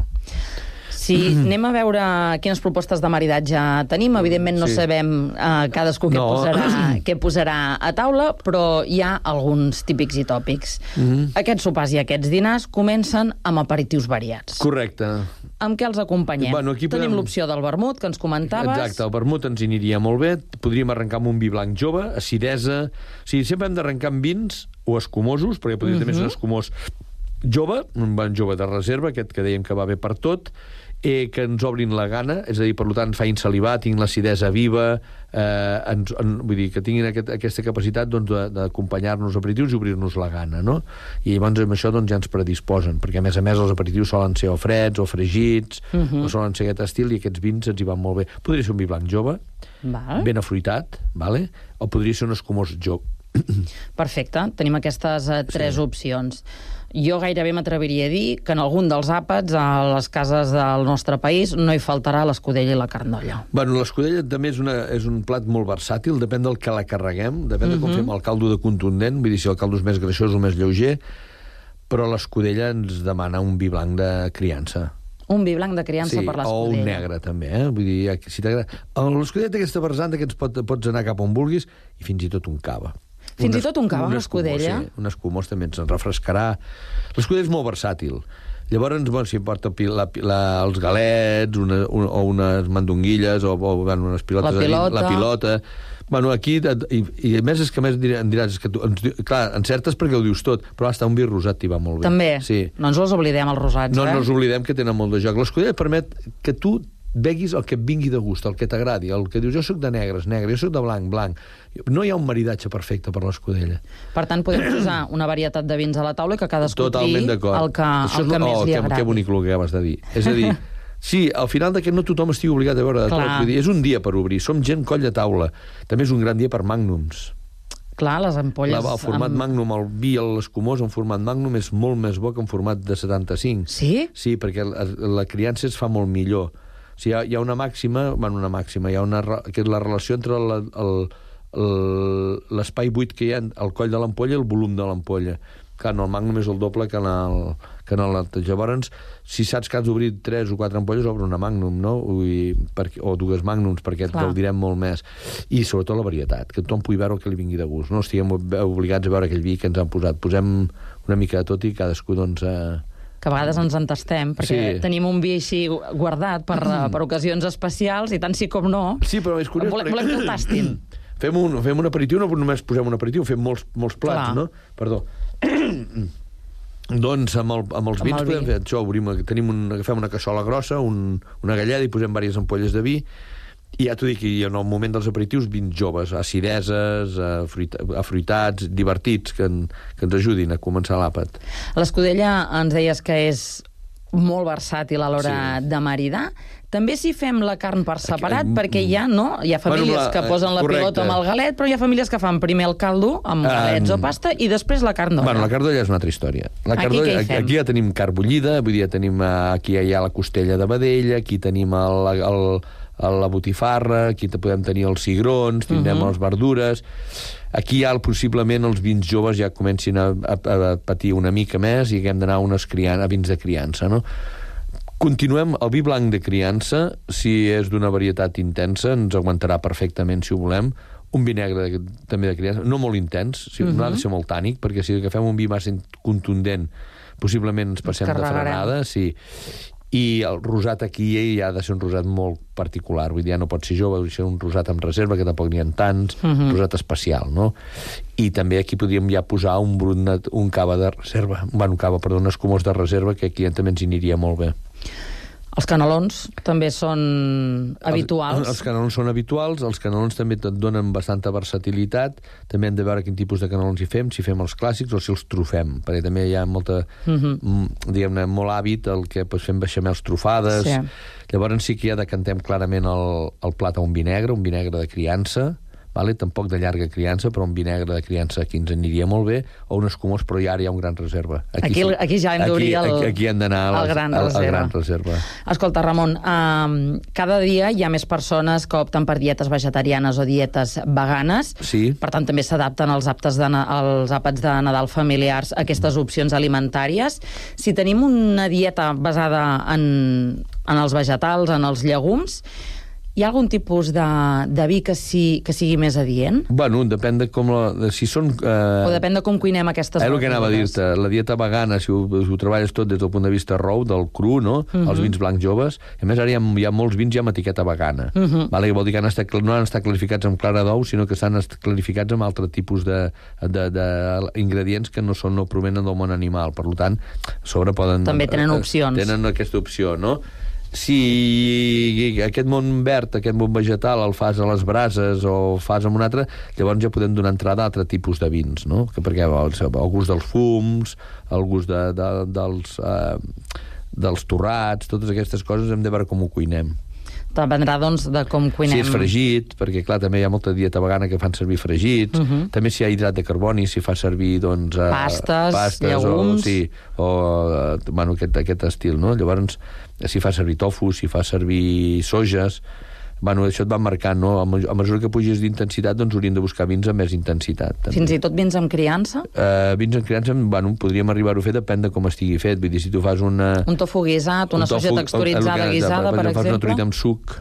Speaker 18: Sí, anem a veure quines propostes de maridatge tenim. Evidentment no
Speaker 19: Sí.
Speaker 18: sabem eh, cadascú què,
Speaker 19: No.
Speaker 18: posarà, què posarà a taula, però hi ha alguns típics i tòpics.
Speaker 19: Mm-hmm.
Speaker 18: Aquests sopars i aquests dinars comencen amb aperitius variats.
Speaker 19: Correcte.
Speaker 18: Amb què els acompanyem?
Speaker 19: Bueno, aquí
Speaker 18: Tenim
Speaker 19: podem-
Speaker 18: l'opció del vermut, que ens comentaves.
Speaker 19: Exacte, el vermut ens aniria molt bé. Podríem arrencar amb un vi blanc jove, acidesa... O sigui, sempre hem d'arrencar amb vins o escumosos, perquè podria també ser un escumós jove, un bon jove de reserva, aquest que dèiem que va bé per tot, eh, que ens obrin la gana, és a dir, per tant, fa insalivar, tinc l'acidesa viva, eh, ens, en, vull dir, que tinguin aquest, aquesta capacitat doncs, de- d'acompanyar-nos als aperitius i obrir-nos la gana, no? I llavors amb això doncs, ja ens predisposen, perquè a més a més els aperitius solen ser o freds o fregits,
Speaker 18: Mhm.
Speaker 19: o solen ser aquest estil, i aquests vins ens hi van molt bé. Podria ser un vi blanc jove,
Speaker 18: Val.
Speaker 19: ben afruitat, vale? O podria ser un escumós jove.
Speaker 18: Perfecte, tenim aquestes eh, tres sí. opcions. Jo gairebé m'atreviria a dir que en algun dels àpats a les cases del nostre país no hi faltarà l'escudella i la carn d'olla.
Speaker 19: Bueno, l'escudella també és, una, és un plat molt versàtil, depèn del que la carreguem, depèn de com
Speaker 18: Mhm.
Speaker 19: fem el caldo de contundent, vull dir, si el caldo és més greixós o més lleuger, però l'escudella ens demana un vi blanc de criança.
Speaker 18: Un vi blanc de criança
Speaker 19: Sí,
Speaker 18: per
Speaker 19: o un
Speaker 18: l'escudella.
Speaker 19: negre, també, eh? Vull dir, ja que- si t'agrada... L'escudella té aquesta vessant que ens pot, pots anar cap on vulguis, i fins i tot un cava.
Speaker 18: Fins
Speaker 19: Un
Speaker 18: i tot un cava amb
Speaker 19: escumós,
Speaker 18: l'escudella?
Speaker 19: Sí, un escumós també ens en refrescarà. L'escudella és molt versàtil. Llavors, bueno, si em porta pi- la, la, els galets, una, una, o unes mandonguilles, o, o bueno, unes pilotes...
Speaker 18: La
Speaker 19: a dins,
Speaker 18: pilota.
Speaker 19: La pilota. Bueno, aquí... I, i a més és que a més dirà- em diràs, és que tu, ens, diu- clar, encertes perquè ho dius tot, però hasta un vi rosat t'hi va molt bé.
Speaker 18: També?
Speaker 19: Sí.
Speaker 18: No ens els oblidem, els rosats,
Speaker 19: No,
Speaker 18: eh?
Speaker 19: no ens oblidem que tenen molt de joc. L'escudella permet que tu beguis el que et vingui de gust, el que t'agradi, el que dius, jo sóc de negres, negre, jo sóc de blanc, blanc. No hi ha un maridatge perfecte per l'escudella.
Speaker 18: Per tant, podem posar una varietat de vins a la taula i que cadascú
Speaker 19: Totalment
Speaker 18: triï
Speaker 19: d'acord.
Speaker 18: el que,
Speaker 19: Això
Speaker 18: el
Speaker 19: és-
Speaker 18: que més
Speaker 19: oh,
Speaker 18: li
Speaker 19: que,
Speaker 18: agradi.
Speaker 19: que bonic el que acabes de dir. És a dir, sí, al final d'aquest no tothom estigui obligat a veure de tot.
Speaker 18: Clar.
Speaker 19: Vull dir, és un dia per obrir. Som gent coll de taula. També és un gran dia per magnums.
Speaker 18: Clar, les ampolles...
Speaker 19: La, el format
Speaker 18: amb...
Speaker 19: magnum, el vi, l'escumós en format magnum és molt més bo que en format de setanta-cinc.
Speaker 18: Sí?
Speaker 19: Sí, perquè la, la criança es fa molt millor. O sigui, hi, ha, hi ha una màxima, bueno, una màxima, hi ha una, re- que és la relació entre la, el, el, l'espai buit que hi ha al coll de l'ampolla i el volum de l'ampolla. Clar, no, el magnum és el doble que en el... Que en el llavors, si saps que has d'obrir tres o quatre ampolles, obre una magnum, no? I, perquè, o dues magnums, perquè et
Speaker 18: Clar.
Speaker 19: gaudirem molt més. I sobretot la varietat, que tothom pugui veure el que li vingui de gust. No estiguem obligats a veure aquell vi que ens han posat. Posem una mica de tot i cadascú, doncs... Eh...
Speaker 18: Que a vegades ens entastem, perquè
Speaker 19: Sí.
Speaker 18: tenim un vi així guardat per, per ocasions especials, i tant sí com no...
Speaker 19: Sí, però és curiós...
Speaker 18: Volem, volem que el tastin.
Speaker 19: Fem un, fem un aperitiu, no només posem un aperitiu, fem molts, molts plats,
Speaker 18: Clar.
Speaker 19: no? Perdó. Doncs amb, el, amb els
Speaker 18: Amb
Speaker 19: vins
Speaker 18: el vi.
Speaker 19: podem fer això, obrim, tenim un, agafem una cassola grossa, un, una galleda i posem diverses ampolles de vi, i ja t'ho dic, i en el moment dels aperitius, vins joves, acideses, afruita, afruitats, divertits, que, en, que ens ajudin a començar l'àpat.
Speaker 18: L'escudella ens deies que és molt versàtil a l'hora sí. de maridar. També si fem la carn per separat, perquè hi ha, no? Hi ha famílies
Speaker 19: Bueno, la-
Speaker 18: que posen la
Speaker 19: correcte.
Speaker 18: pilota amb el galet, però hi ha famílies que fan primer el caldo amb galets
Speaker 19: Um,
Speaker 18: o pasta i després la carn d'olla.
Speaker 19: Bueno, la carn d'olla és una altra història. La
Speaker 18: Aquí
Speaker 19: carn d'olla-
Speaker 18: què hi
Speaker 19: aquí,
Speaker 18: fem?
Speaker 19: aquí ja tenim carn bullida, vull dir, ja tenim, eh, aquí hi ha la costella de vedella, aquí tenim el, el, el, la botifarra, aquí te podem tenir els cigrons, tindrem
Speaker 18: Mhm.
Speaker 19: les verdures. Aquí ja possiblement els vins joves ja comencin a, a, a patir una mica més i haguem d'anar a, unes crian, a vins de criança, no? Continuem, el vi blanc de criança, si és d'una varietat intensa, ens aguantarà perfectament si ho volem. Un vi negre de, també de criança, no molt intens, o sigui,
Speaker 18: Mhm.
Speaker 19: no ha de ser molt tànic, perquè si agafem un vi massa contundent, possiblement ens passem de
Speaker 18: carregarem.
Speaker 19: frenada, sí. I el rosat aquí ja ha de ser un rosat molt particular, vull dir, ja no pot ser jove, ha de ser un rosat amb reserva, que tampoc n'hi ha tants,
Speaker 18: Mhm.
Speaker 19: rosat especial, no? I també aquí podríem ja posar un brut, un cava de reserva, bueno, un cava, perdó, un escumós de reserva, que aquí també ens aniria molt bé.
Speaker 18: Els canelons també són habituals.
Speaker 19: Els, els canelons són habituals, els canelons també et donen bastanta versatilitat, també hem de veure quin tipus de canelons hi fem, si fem els clàssics o si els trufem, perquè també hi ha molta,
Speaker 18: Mhm.
Speaker 19: mm, diguem-ne, molt hàbit el que pues, fem beixamels trufades.
Speaker 18: Sí.
Speaker 19: Llavors sí que ja decantem clarament el, el plat a un vi negre, un vi negre de criança, vale? Tampoc de llarga criança, però un vi negre de criança aquí ens aniria molt bé, o un escumós, però ja ara hi ha un gran reserva.
Speaker 18: Aquí, aquí, aquí ja hem d'obrir el,
Speaker 19: aquí, aquí hem d'anar al
Speaker 18: gran,
Speaker 19: al, al gran reserva.
Speaker 18: Escolta, Ramon, um, cada dia hi ha més persones que opten per dietes vegetarianes o dietes veganes,
Speaker 19: sí.
Speaker 18: Per tant també s'adapten els, aptes de, els àpats de Nadal familiars a aquestes opcions alimentàries. Si tenim una dieta basada en, en els vegetals, en els llegums, hi ha algun tipus de, de vi que, si, que sigui més adient?
Speaker 19: Bueno, depèn de com... La, de si són... Eh,
Speaker 18: o depèn de com cuinem aquestes...
Speaker 19: És el que anava a dir-te. La dieta vegana, si ho, si ho treballes tot des del punt de vista raw, del cru, no? Uh -huh. Els vins blancs joves. A més, ara hi ha, hi ha molts vins ja amb etiqueta vegana. Uh -huh. Vale? Vol dir que han estat, no han estat clarificats amb clara d'ou, sinó que estan clarificats amb altre tipus de, de, de ingredients que no són no provenen del món animal. Per tant, a sobre poden...
Speaker 18: També tenen opcions.
Speaker 19: Tenen aquesta opció, no? Si aquest món verd, aquest món vegetal el fas a les brases o fas amb un altre, llavors ja podem donar entrada a altre tipus de vins, no? Que perquè el, el gust dels fums, el gust de, de, dels, eh, dels torrats, totes aquestes coses hem de veure com ho cuinem.
Speaker 18: Dependrà, doncs, de com cuinem.
Speaker 19: Si és fregit, perquè, clar, també hi ha molta dieta vegana que fan servir fregits, uh -huh. també si hi ha hidrat de carboni, si fa servir, doncs... Eh,
Speaker 18: pastes,
Speaker 19: pastes
Speaker 18: llegums...
Speaker 19: O, sí, o, eh, bueno, aquest, aquest estil, no? Llavors, si fa servir tofu, si fa servir sojes... Bueno, això et va marcant, no? A mesura que puges d'intensitat, doncs hauríem de buscar vins amb més intensitat. També.
Speaker 18: Fins i tot vins amb criança?
Speaker 19: Uh, vins amb criança, bueno, podríem arribar-ho a fer, depèn de com estigui fet. Vull dir, si tu fas una...
Speaker 18: Un tofu guisat, una soja texturitzada el, el, guisada, per, per exemple?
Speaker 19: Fas una truita amb suc,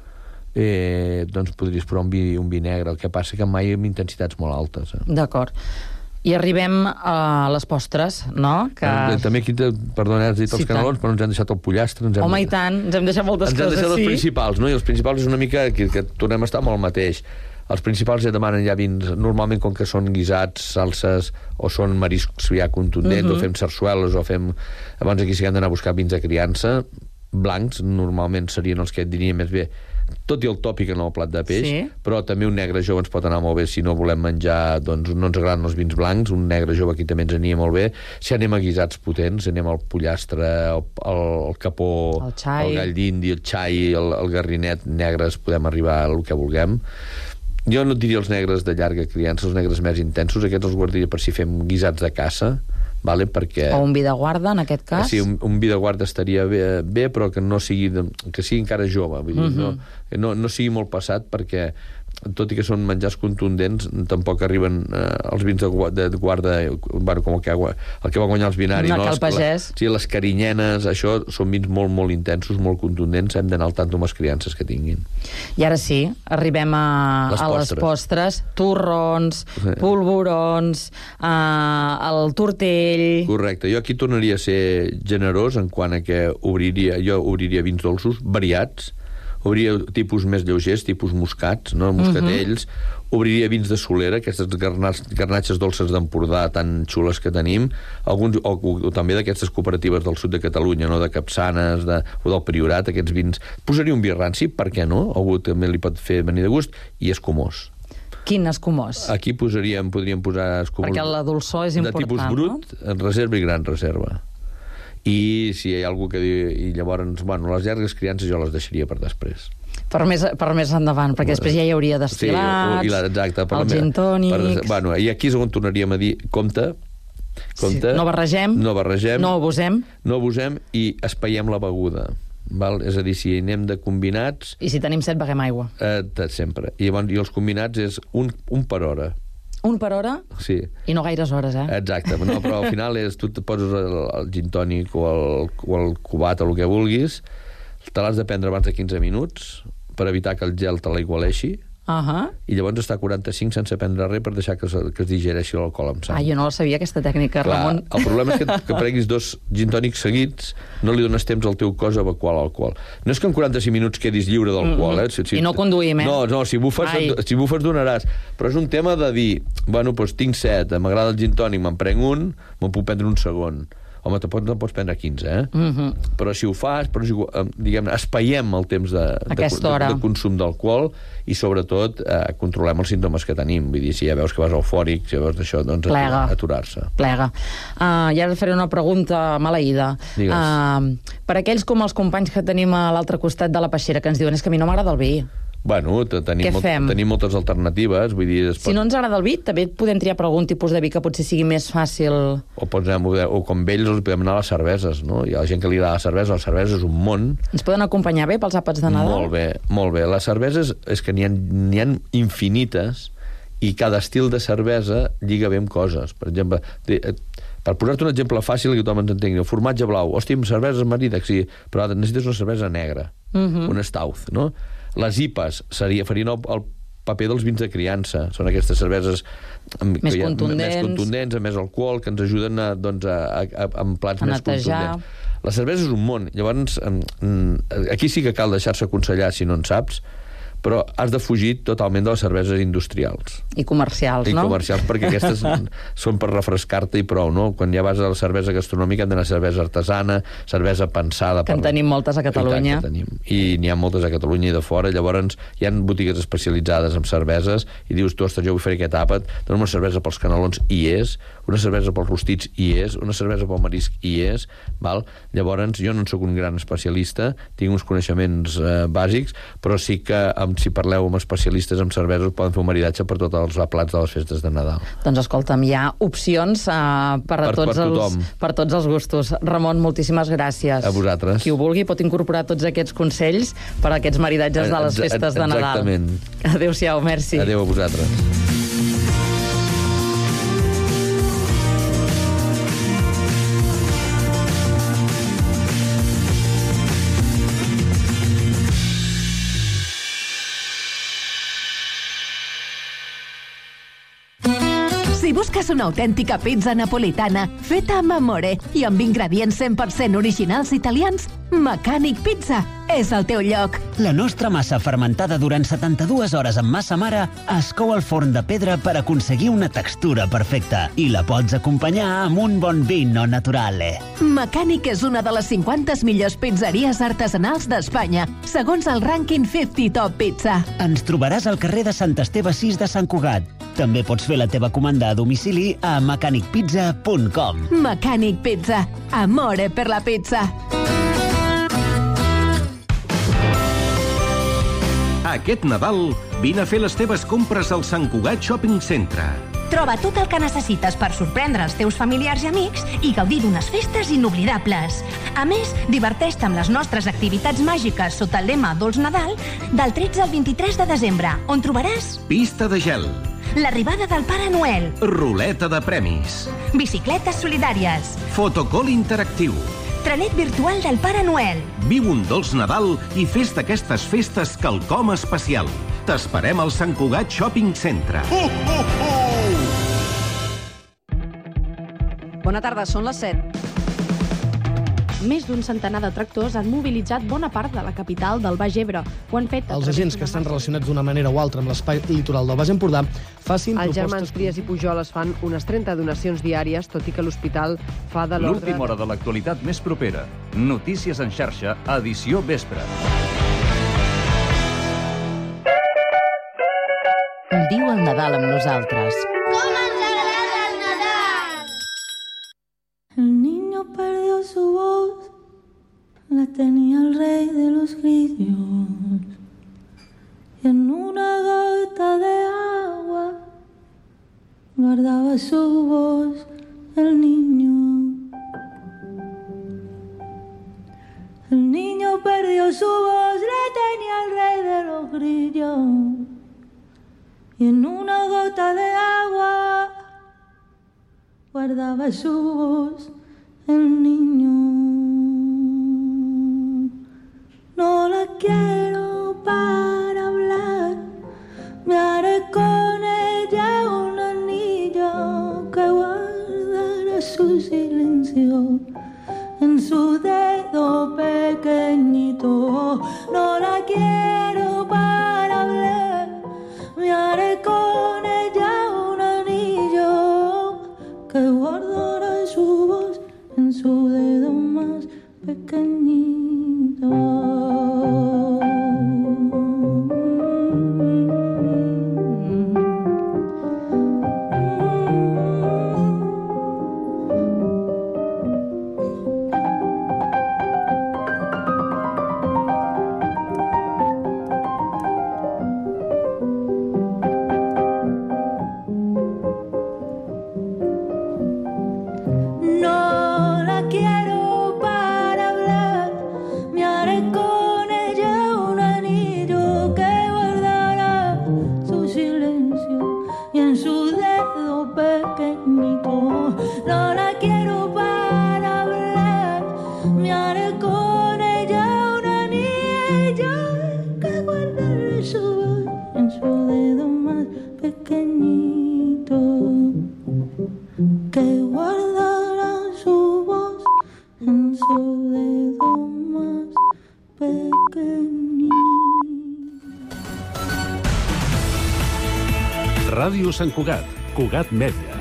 Speaker 19: eh, doncs podries provar un vi, un vi negre. El que passa que mai amb intensitats molt altes. Eh?
Speaker 18: D'acord. I arribem a les postres, no? Que...
Speaker 19: Eh, també aquí, perdona, has dit els sí, canelons, però ens han deixat el pollastre. Ens hem...
Speaker 18: Home, i tant, ens hem deixat moltes
Speaker 19: ens
Speaker 18: coses,
Speaker 19: sí. Ens han deixat
Speaker 18: sí.
Speaker 19: els principals, no? I els principals és una mica que, que tornem a estar molt el mateix. Els principals ja demanen ja vins, normalment com que són guisats, salses, o són mariscs ja contundents, uh -huh. o fem sarsueles, o fem... Abans aquí sí que han d'anar a buscar vins de criança, blancs, normalment serien els que et diria més bé, tot i el tòpic en el plat de peix, sí. Però també un negre jove ens pot anar molt bé si no volem menjar, doncs no ens agraden els vins blancs, un negre jove aquí també ens aniria molt bé. Si anem a guisats potents, anem al pollastre, el, el, el capó,
Speaker 18: el, xai.
Speaker 19: el gall d'indi, el xai, el, el garrinet, negres, podem arribar al que vulguem. Jo no et diria els negres de llarga criança, els negres més intensos, aquests els guardaria per si fem guisats de caça, vale? Perquè...
Speaker 18: O un vi de guarda, en aquest cas?
Speaker 19: Sí, un, un vi de guarda estaria bé, bé però que no sigui, de, que sigui encara jove, vull dir, uh -huh. no, no, no sigui molt passat, perquè tot i que són menjars contundents, tampoc arriben eh, els vins de, de, de guarda, bueno, com el que, el que va guanyar els binaris,
Speaker 18: no,
Speaker 19: no?
Speaker 18: Les, la,
Speaker 19: sí, les carinyenes, això són vins molt, molt intensos, molt contundents, hem d'anar al tanto amb les criances que tinguin.
Speaker 18: I ara sí, arribem a les, a postres. les postres, torrons, sí. polvorons, eh, el tortell...
Speaker 19: Correcte, jo aquí tornaria a ser generós en quant a que obriria, jo obriria vins dolços, variats, obriria tipus més lleugers, tipus moscats, no? Moscatells, uh -huh. obriria vins de solera, aquestes garnats, garnatges dolces d'Empordà tan xules que tenim, alguns, o, o, o també d'aquestes cooperatives del sud de Catalunya, no? De Capçanes, de, o del Priorat, aquests vins. Posaria un vi ranci, per què no? Algú també li pot fer venir de gust, i escumós.
Speaker 18: Quin escumós?
Speaker 19: Aquí posaríem, podríem posar escumós...
Speaker 18: Perquè la dolçor és important,
Speaker 19: de tipus brut,
Speaker 18: no?
Speaker 19: En reserva i gran reserva. I si hi ha algú que diu... I llavors, bueno, les llargues criances jo les deixaria per després.
Speaker 18: Per més, per més endavant, perquè després ja hi hauria destil·lats,
Speaker 19: sí, la, exacte, per
Speaker 18: els gin tònics...
Speaker 19: Per, bueno, i aquí és on tornaríem a dir, compte, compte...
Speaker 18: Sí, no barregem,
Speaker 19: no barregem,
Speaker 18: no abusem.
Speaker 19: No abusem i espaiem la beguda. Val? És a dir, si anem de combinats...
Speaker 18: I si tenim set, beguem aigua.
Speaker 19: Eh, sempre. I, llavors, i els combinats és un, un per hora.
Speaker 18: Un per hora?
Speaker 19: Sí.
Speaker 18: I no gaires hores, eh?
Speaker 19: Exacte, no, però al final és, tu te poses el, el gin tònic o el, o el cubat o el que vulguis, te l'has de prendre abans de quinze minuts per evitar que el gel te l'aigualeixi,
Speaker 18: uh -huh.
Speaker 19: i llavors està a quaranta-cinc sense prendre res per deixar que es, que es digereixi l'alcohol amb sang.
Speaker 18: Ah, jo no la sabia, aquesta tècnica,
Speaker 19: Clar,
Speaker 18: Ramon.
Speaker 19: El problema és que, que prenguis dos gin tònics seguits, no li dones temps al teu cos a evacuar l'alcohol. No és que en quaranta-cinc minuts quedis lliure d'alcohol, eh? Si, si,
Speaker 18: I no conduïm, eh?
Speaker 19: No, no, si bufes, si bufes donaràs. Però és un tema de dir, bueno, doncs tinc set, m'agrada el gin tònic, me'n prenc un, me'n puc prendre un segon. Home, te pots, no pots prendre quinze, eh?
Speaker 18: Uh -huh.
Speaker 19: Però si ho fas, però, diguem-ne, espaiem el temps de, de, de, de consum d'alcohol i, sobretot, eh, controlem els símptomes que tenim. Vull dir, si ja veus que vas eufòric, si ja veus d'això, doncs aturar-se.
Speaker 18: Plega. Uh, I ara faré una pregunta maleïda. Uh, per aquells com els companys que tenim a l'altre costat de la peixera, que ens diuen és que a mi no m'agrada el vi.
Speaker 19: Bueno, tenim, molt, tenim moltes alternatives. Vull dir,
Speaker 18: si pot... no ens agrada el vi, també podem triar per algun tipus de vi que potser sigui més fàcil...
Speaker 19: O, pots anar, o com vells, els podem anar a les cerveses, no? Hi ha gent que li agrada la cervesa, la cervesa és un món.
Speaker 18: Ens poden acompanyar bé pels àpats de Nadal?
Speaker 19: Molt bé, molt bé. Les cerveses és que n'hi ha, n'hi ha infinites i cada estil de cervesa lliga bé amb coses. Per exemple, per posar-te un exemple fàcil que tothom ens entengui, el formatge blau, hòstia, amb cervesa marida, sí, però necessites una cervesa negra, uh-huh. un stout, no? Les I P As seria, farien el, el paper dels vins de criança. Són aquestes cerveses amb,
Speaker 18: més,
Speaker 19: ha,
Speaker 18: contundents.
Speaker 19: més contundents, amb més alcohol, que ens ajuden a, doncs, a, a, a, amb plats
Speaker 18: a
Speaker 19: més
Speaker 18: netejar.
Speaker 19: Contundents. La cervesa és un món. Llavors, aquí sí que cal deixar-se aconsellar si no en saps, però has de fugir totalment de les cerveses industrials.
Speaker 18: I comercials,
Speaker 19: I
Speaker 18: no?
Speaker 19: I comercials, perquè aquestes són per refrescar-te i prou, no? Quan ja vas a la cervesa gastronòmica han d'anar cervesa artesana, cervesa pensada...
Speaker 18: Que en per... tenim moltes a Catalunya.
Speaker 19: I tant que tenim. I n'hi ha moltes a Catalunya i de fora. Llavors hi ha botigues especialitzades en cerveses i dius, tu, ostres, jo vull fer aquest àpat, dono una cervesa pels canelons, i és, una cervesa pels rostits, i és, una cervesa pel marisc, i és, val? Llavors, jo no en soc un gran especialista, tinc uns coneixements eh, bàsics, però sí que amb si parleu amb especialistes en cerveses poden fer un maridatge per tots els plats de les festes de Nadal.
Speaker 18: Doncs escolta'm, hi ha opcions uh, per, a
Speaker 19: per,
Speaker 18: tots
Speaker 19: per,
Speaker 18: els, per tots els gustos. Ramon, moltíssimes gràcies.
Speaker 19: A vosaltres.
Speaker 18: Qui ho vulgui pot incorporar tots aquests consells per a aquests maridatges de les festes de Nadal.
Speaker 19: Exactament.
Speaker 18: Adéu-siau, merci.
Speaker 19: Adéu a vosaltres.
Speaker 20: Si busques una autèntica pizza napolitana feta amb amore i amb ingredients cent per cent originals italians, Mecànic Pizza és el teu lloc.
Speaker 4: La nostra massa fermentada durant setanta-dues hores amb massa mare es cou al forn de pedra per aconseguir una textura perfecta i la pots acompanyar amb un bon vino naturale.
Speaker 20: Mecànic és una de les cinquanta millors pizzeries artesanals d'Espanya, segons el rànquing cinquanta Top Pizza.
Speaker 4: Ens trobaràs al carrer de Sant Esteve sis de Sant Cugat. També pots fer la teva comanda a domicili a mecànic pizza punt com.
Speaker 20: Mecànic Pizza. Amore per la pizza.
Speaker 21: Aquest Nadal, vine a fer les teves compres al Sant Cugat Shopping Centre.
Speaker 22: Troba tot el que necessites per sorprendre els teus familiars i amics i gaudir d'unes festes inoblidables. A més, diverteix-te amb les nostres activitats màgiques sota el lema Dolç Nadal del tretze al vint-i-tres de desembre, on trobaràs
Speaker 21: pista de gel,
Speaker 22: l'arribada del Pare Noel,
Speaker 21: ruleta de premis,
Speaker 22: bicicletes solidàries,
Speaker 21: fotocall interactiu,
Speaker 22: trenet virtual del Pare Noel.
Speaker 21: Viu un dolç Nadal i fes d'aquestes festes quelcom especial. T'esperem al Sant Cugat Shopping Centre. Uh, uh, uh!
Speaker 23: Bona tarda, són les set. Més d'un centenar de tractors han mobilitzat bona part de la capital del Baix Ebre. Ho han fet...
Speaker 24: Els agents que estan relacionats d'una manera o altra amb l'espai litoral del Baix Empordà facin
Speaker 25: Els
Speaker 24: propostes...
Speaker 25: germans Trias i Pujol es fan unes trenta donacions diàries, tot i que l'hospital fa de l'ordre...
Speaker 26: L'última hora de l'actualitat més propera. Notícies en xarxa, edició vespre.
Speaker 9: Viu el Nadal amb nosaltres.
Speaker 27: Com ens agrada el Nadal! El niño perdió su voz, la tenía el rey de los grillos, y en una gota de agua guardaba su voz el niño. El niño perdió su voz, la tenía el rey de los grillos, y en una gota de agua guardaba su voz el niño. No la quiero para hablar, me haré con ella un anillo que guardará su silencio en su dedo pequeñito. No la quiero para hablar, me haré con ella un anillo que guardará su voz en su dedo más pequeñito. poco. No la quiero para hablar, me haré con ella una anilla que guardaré su voz en su dedo más pequeñito, que guardará su voz en su dedo más pequeñito.
Speaker 1: Ràdio Sant Cugat, Cugat Mèdia.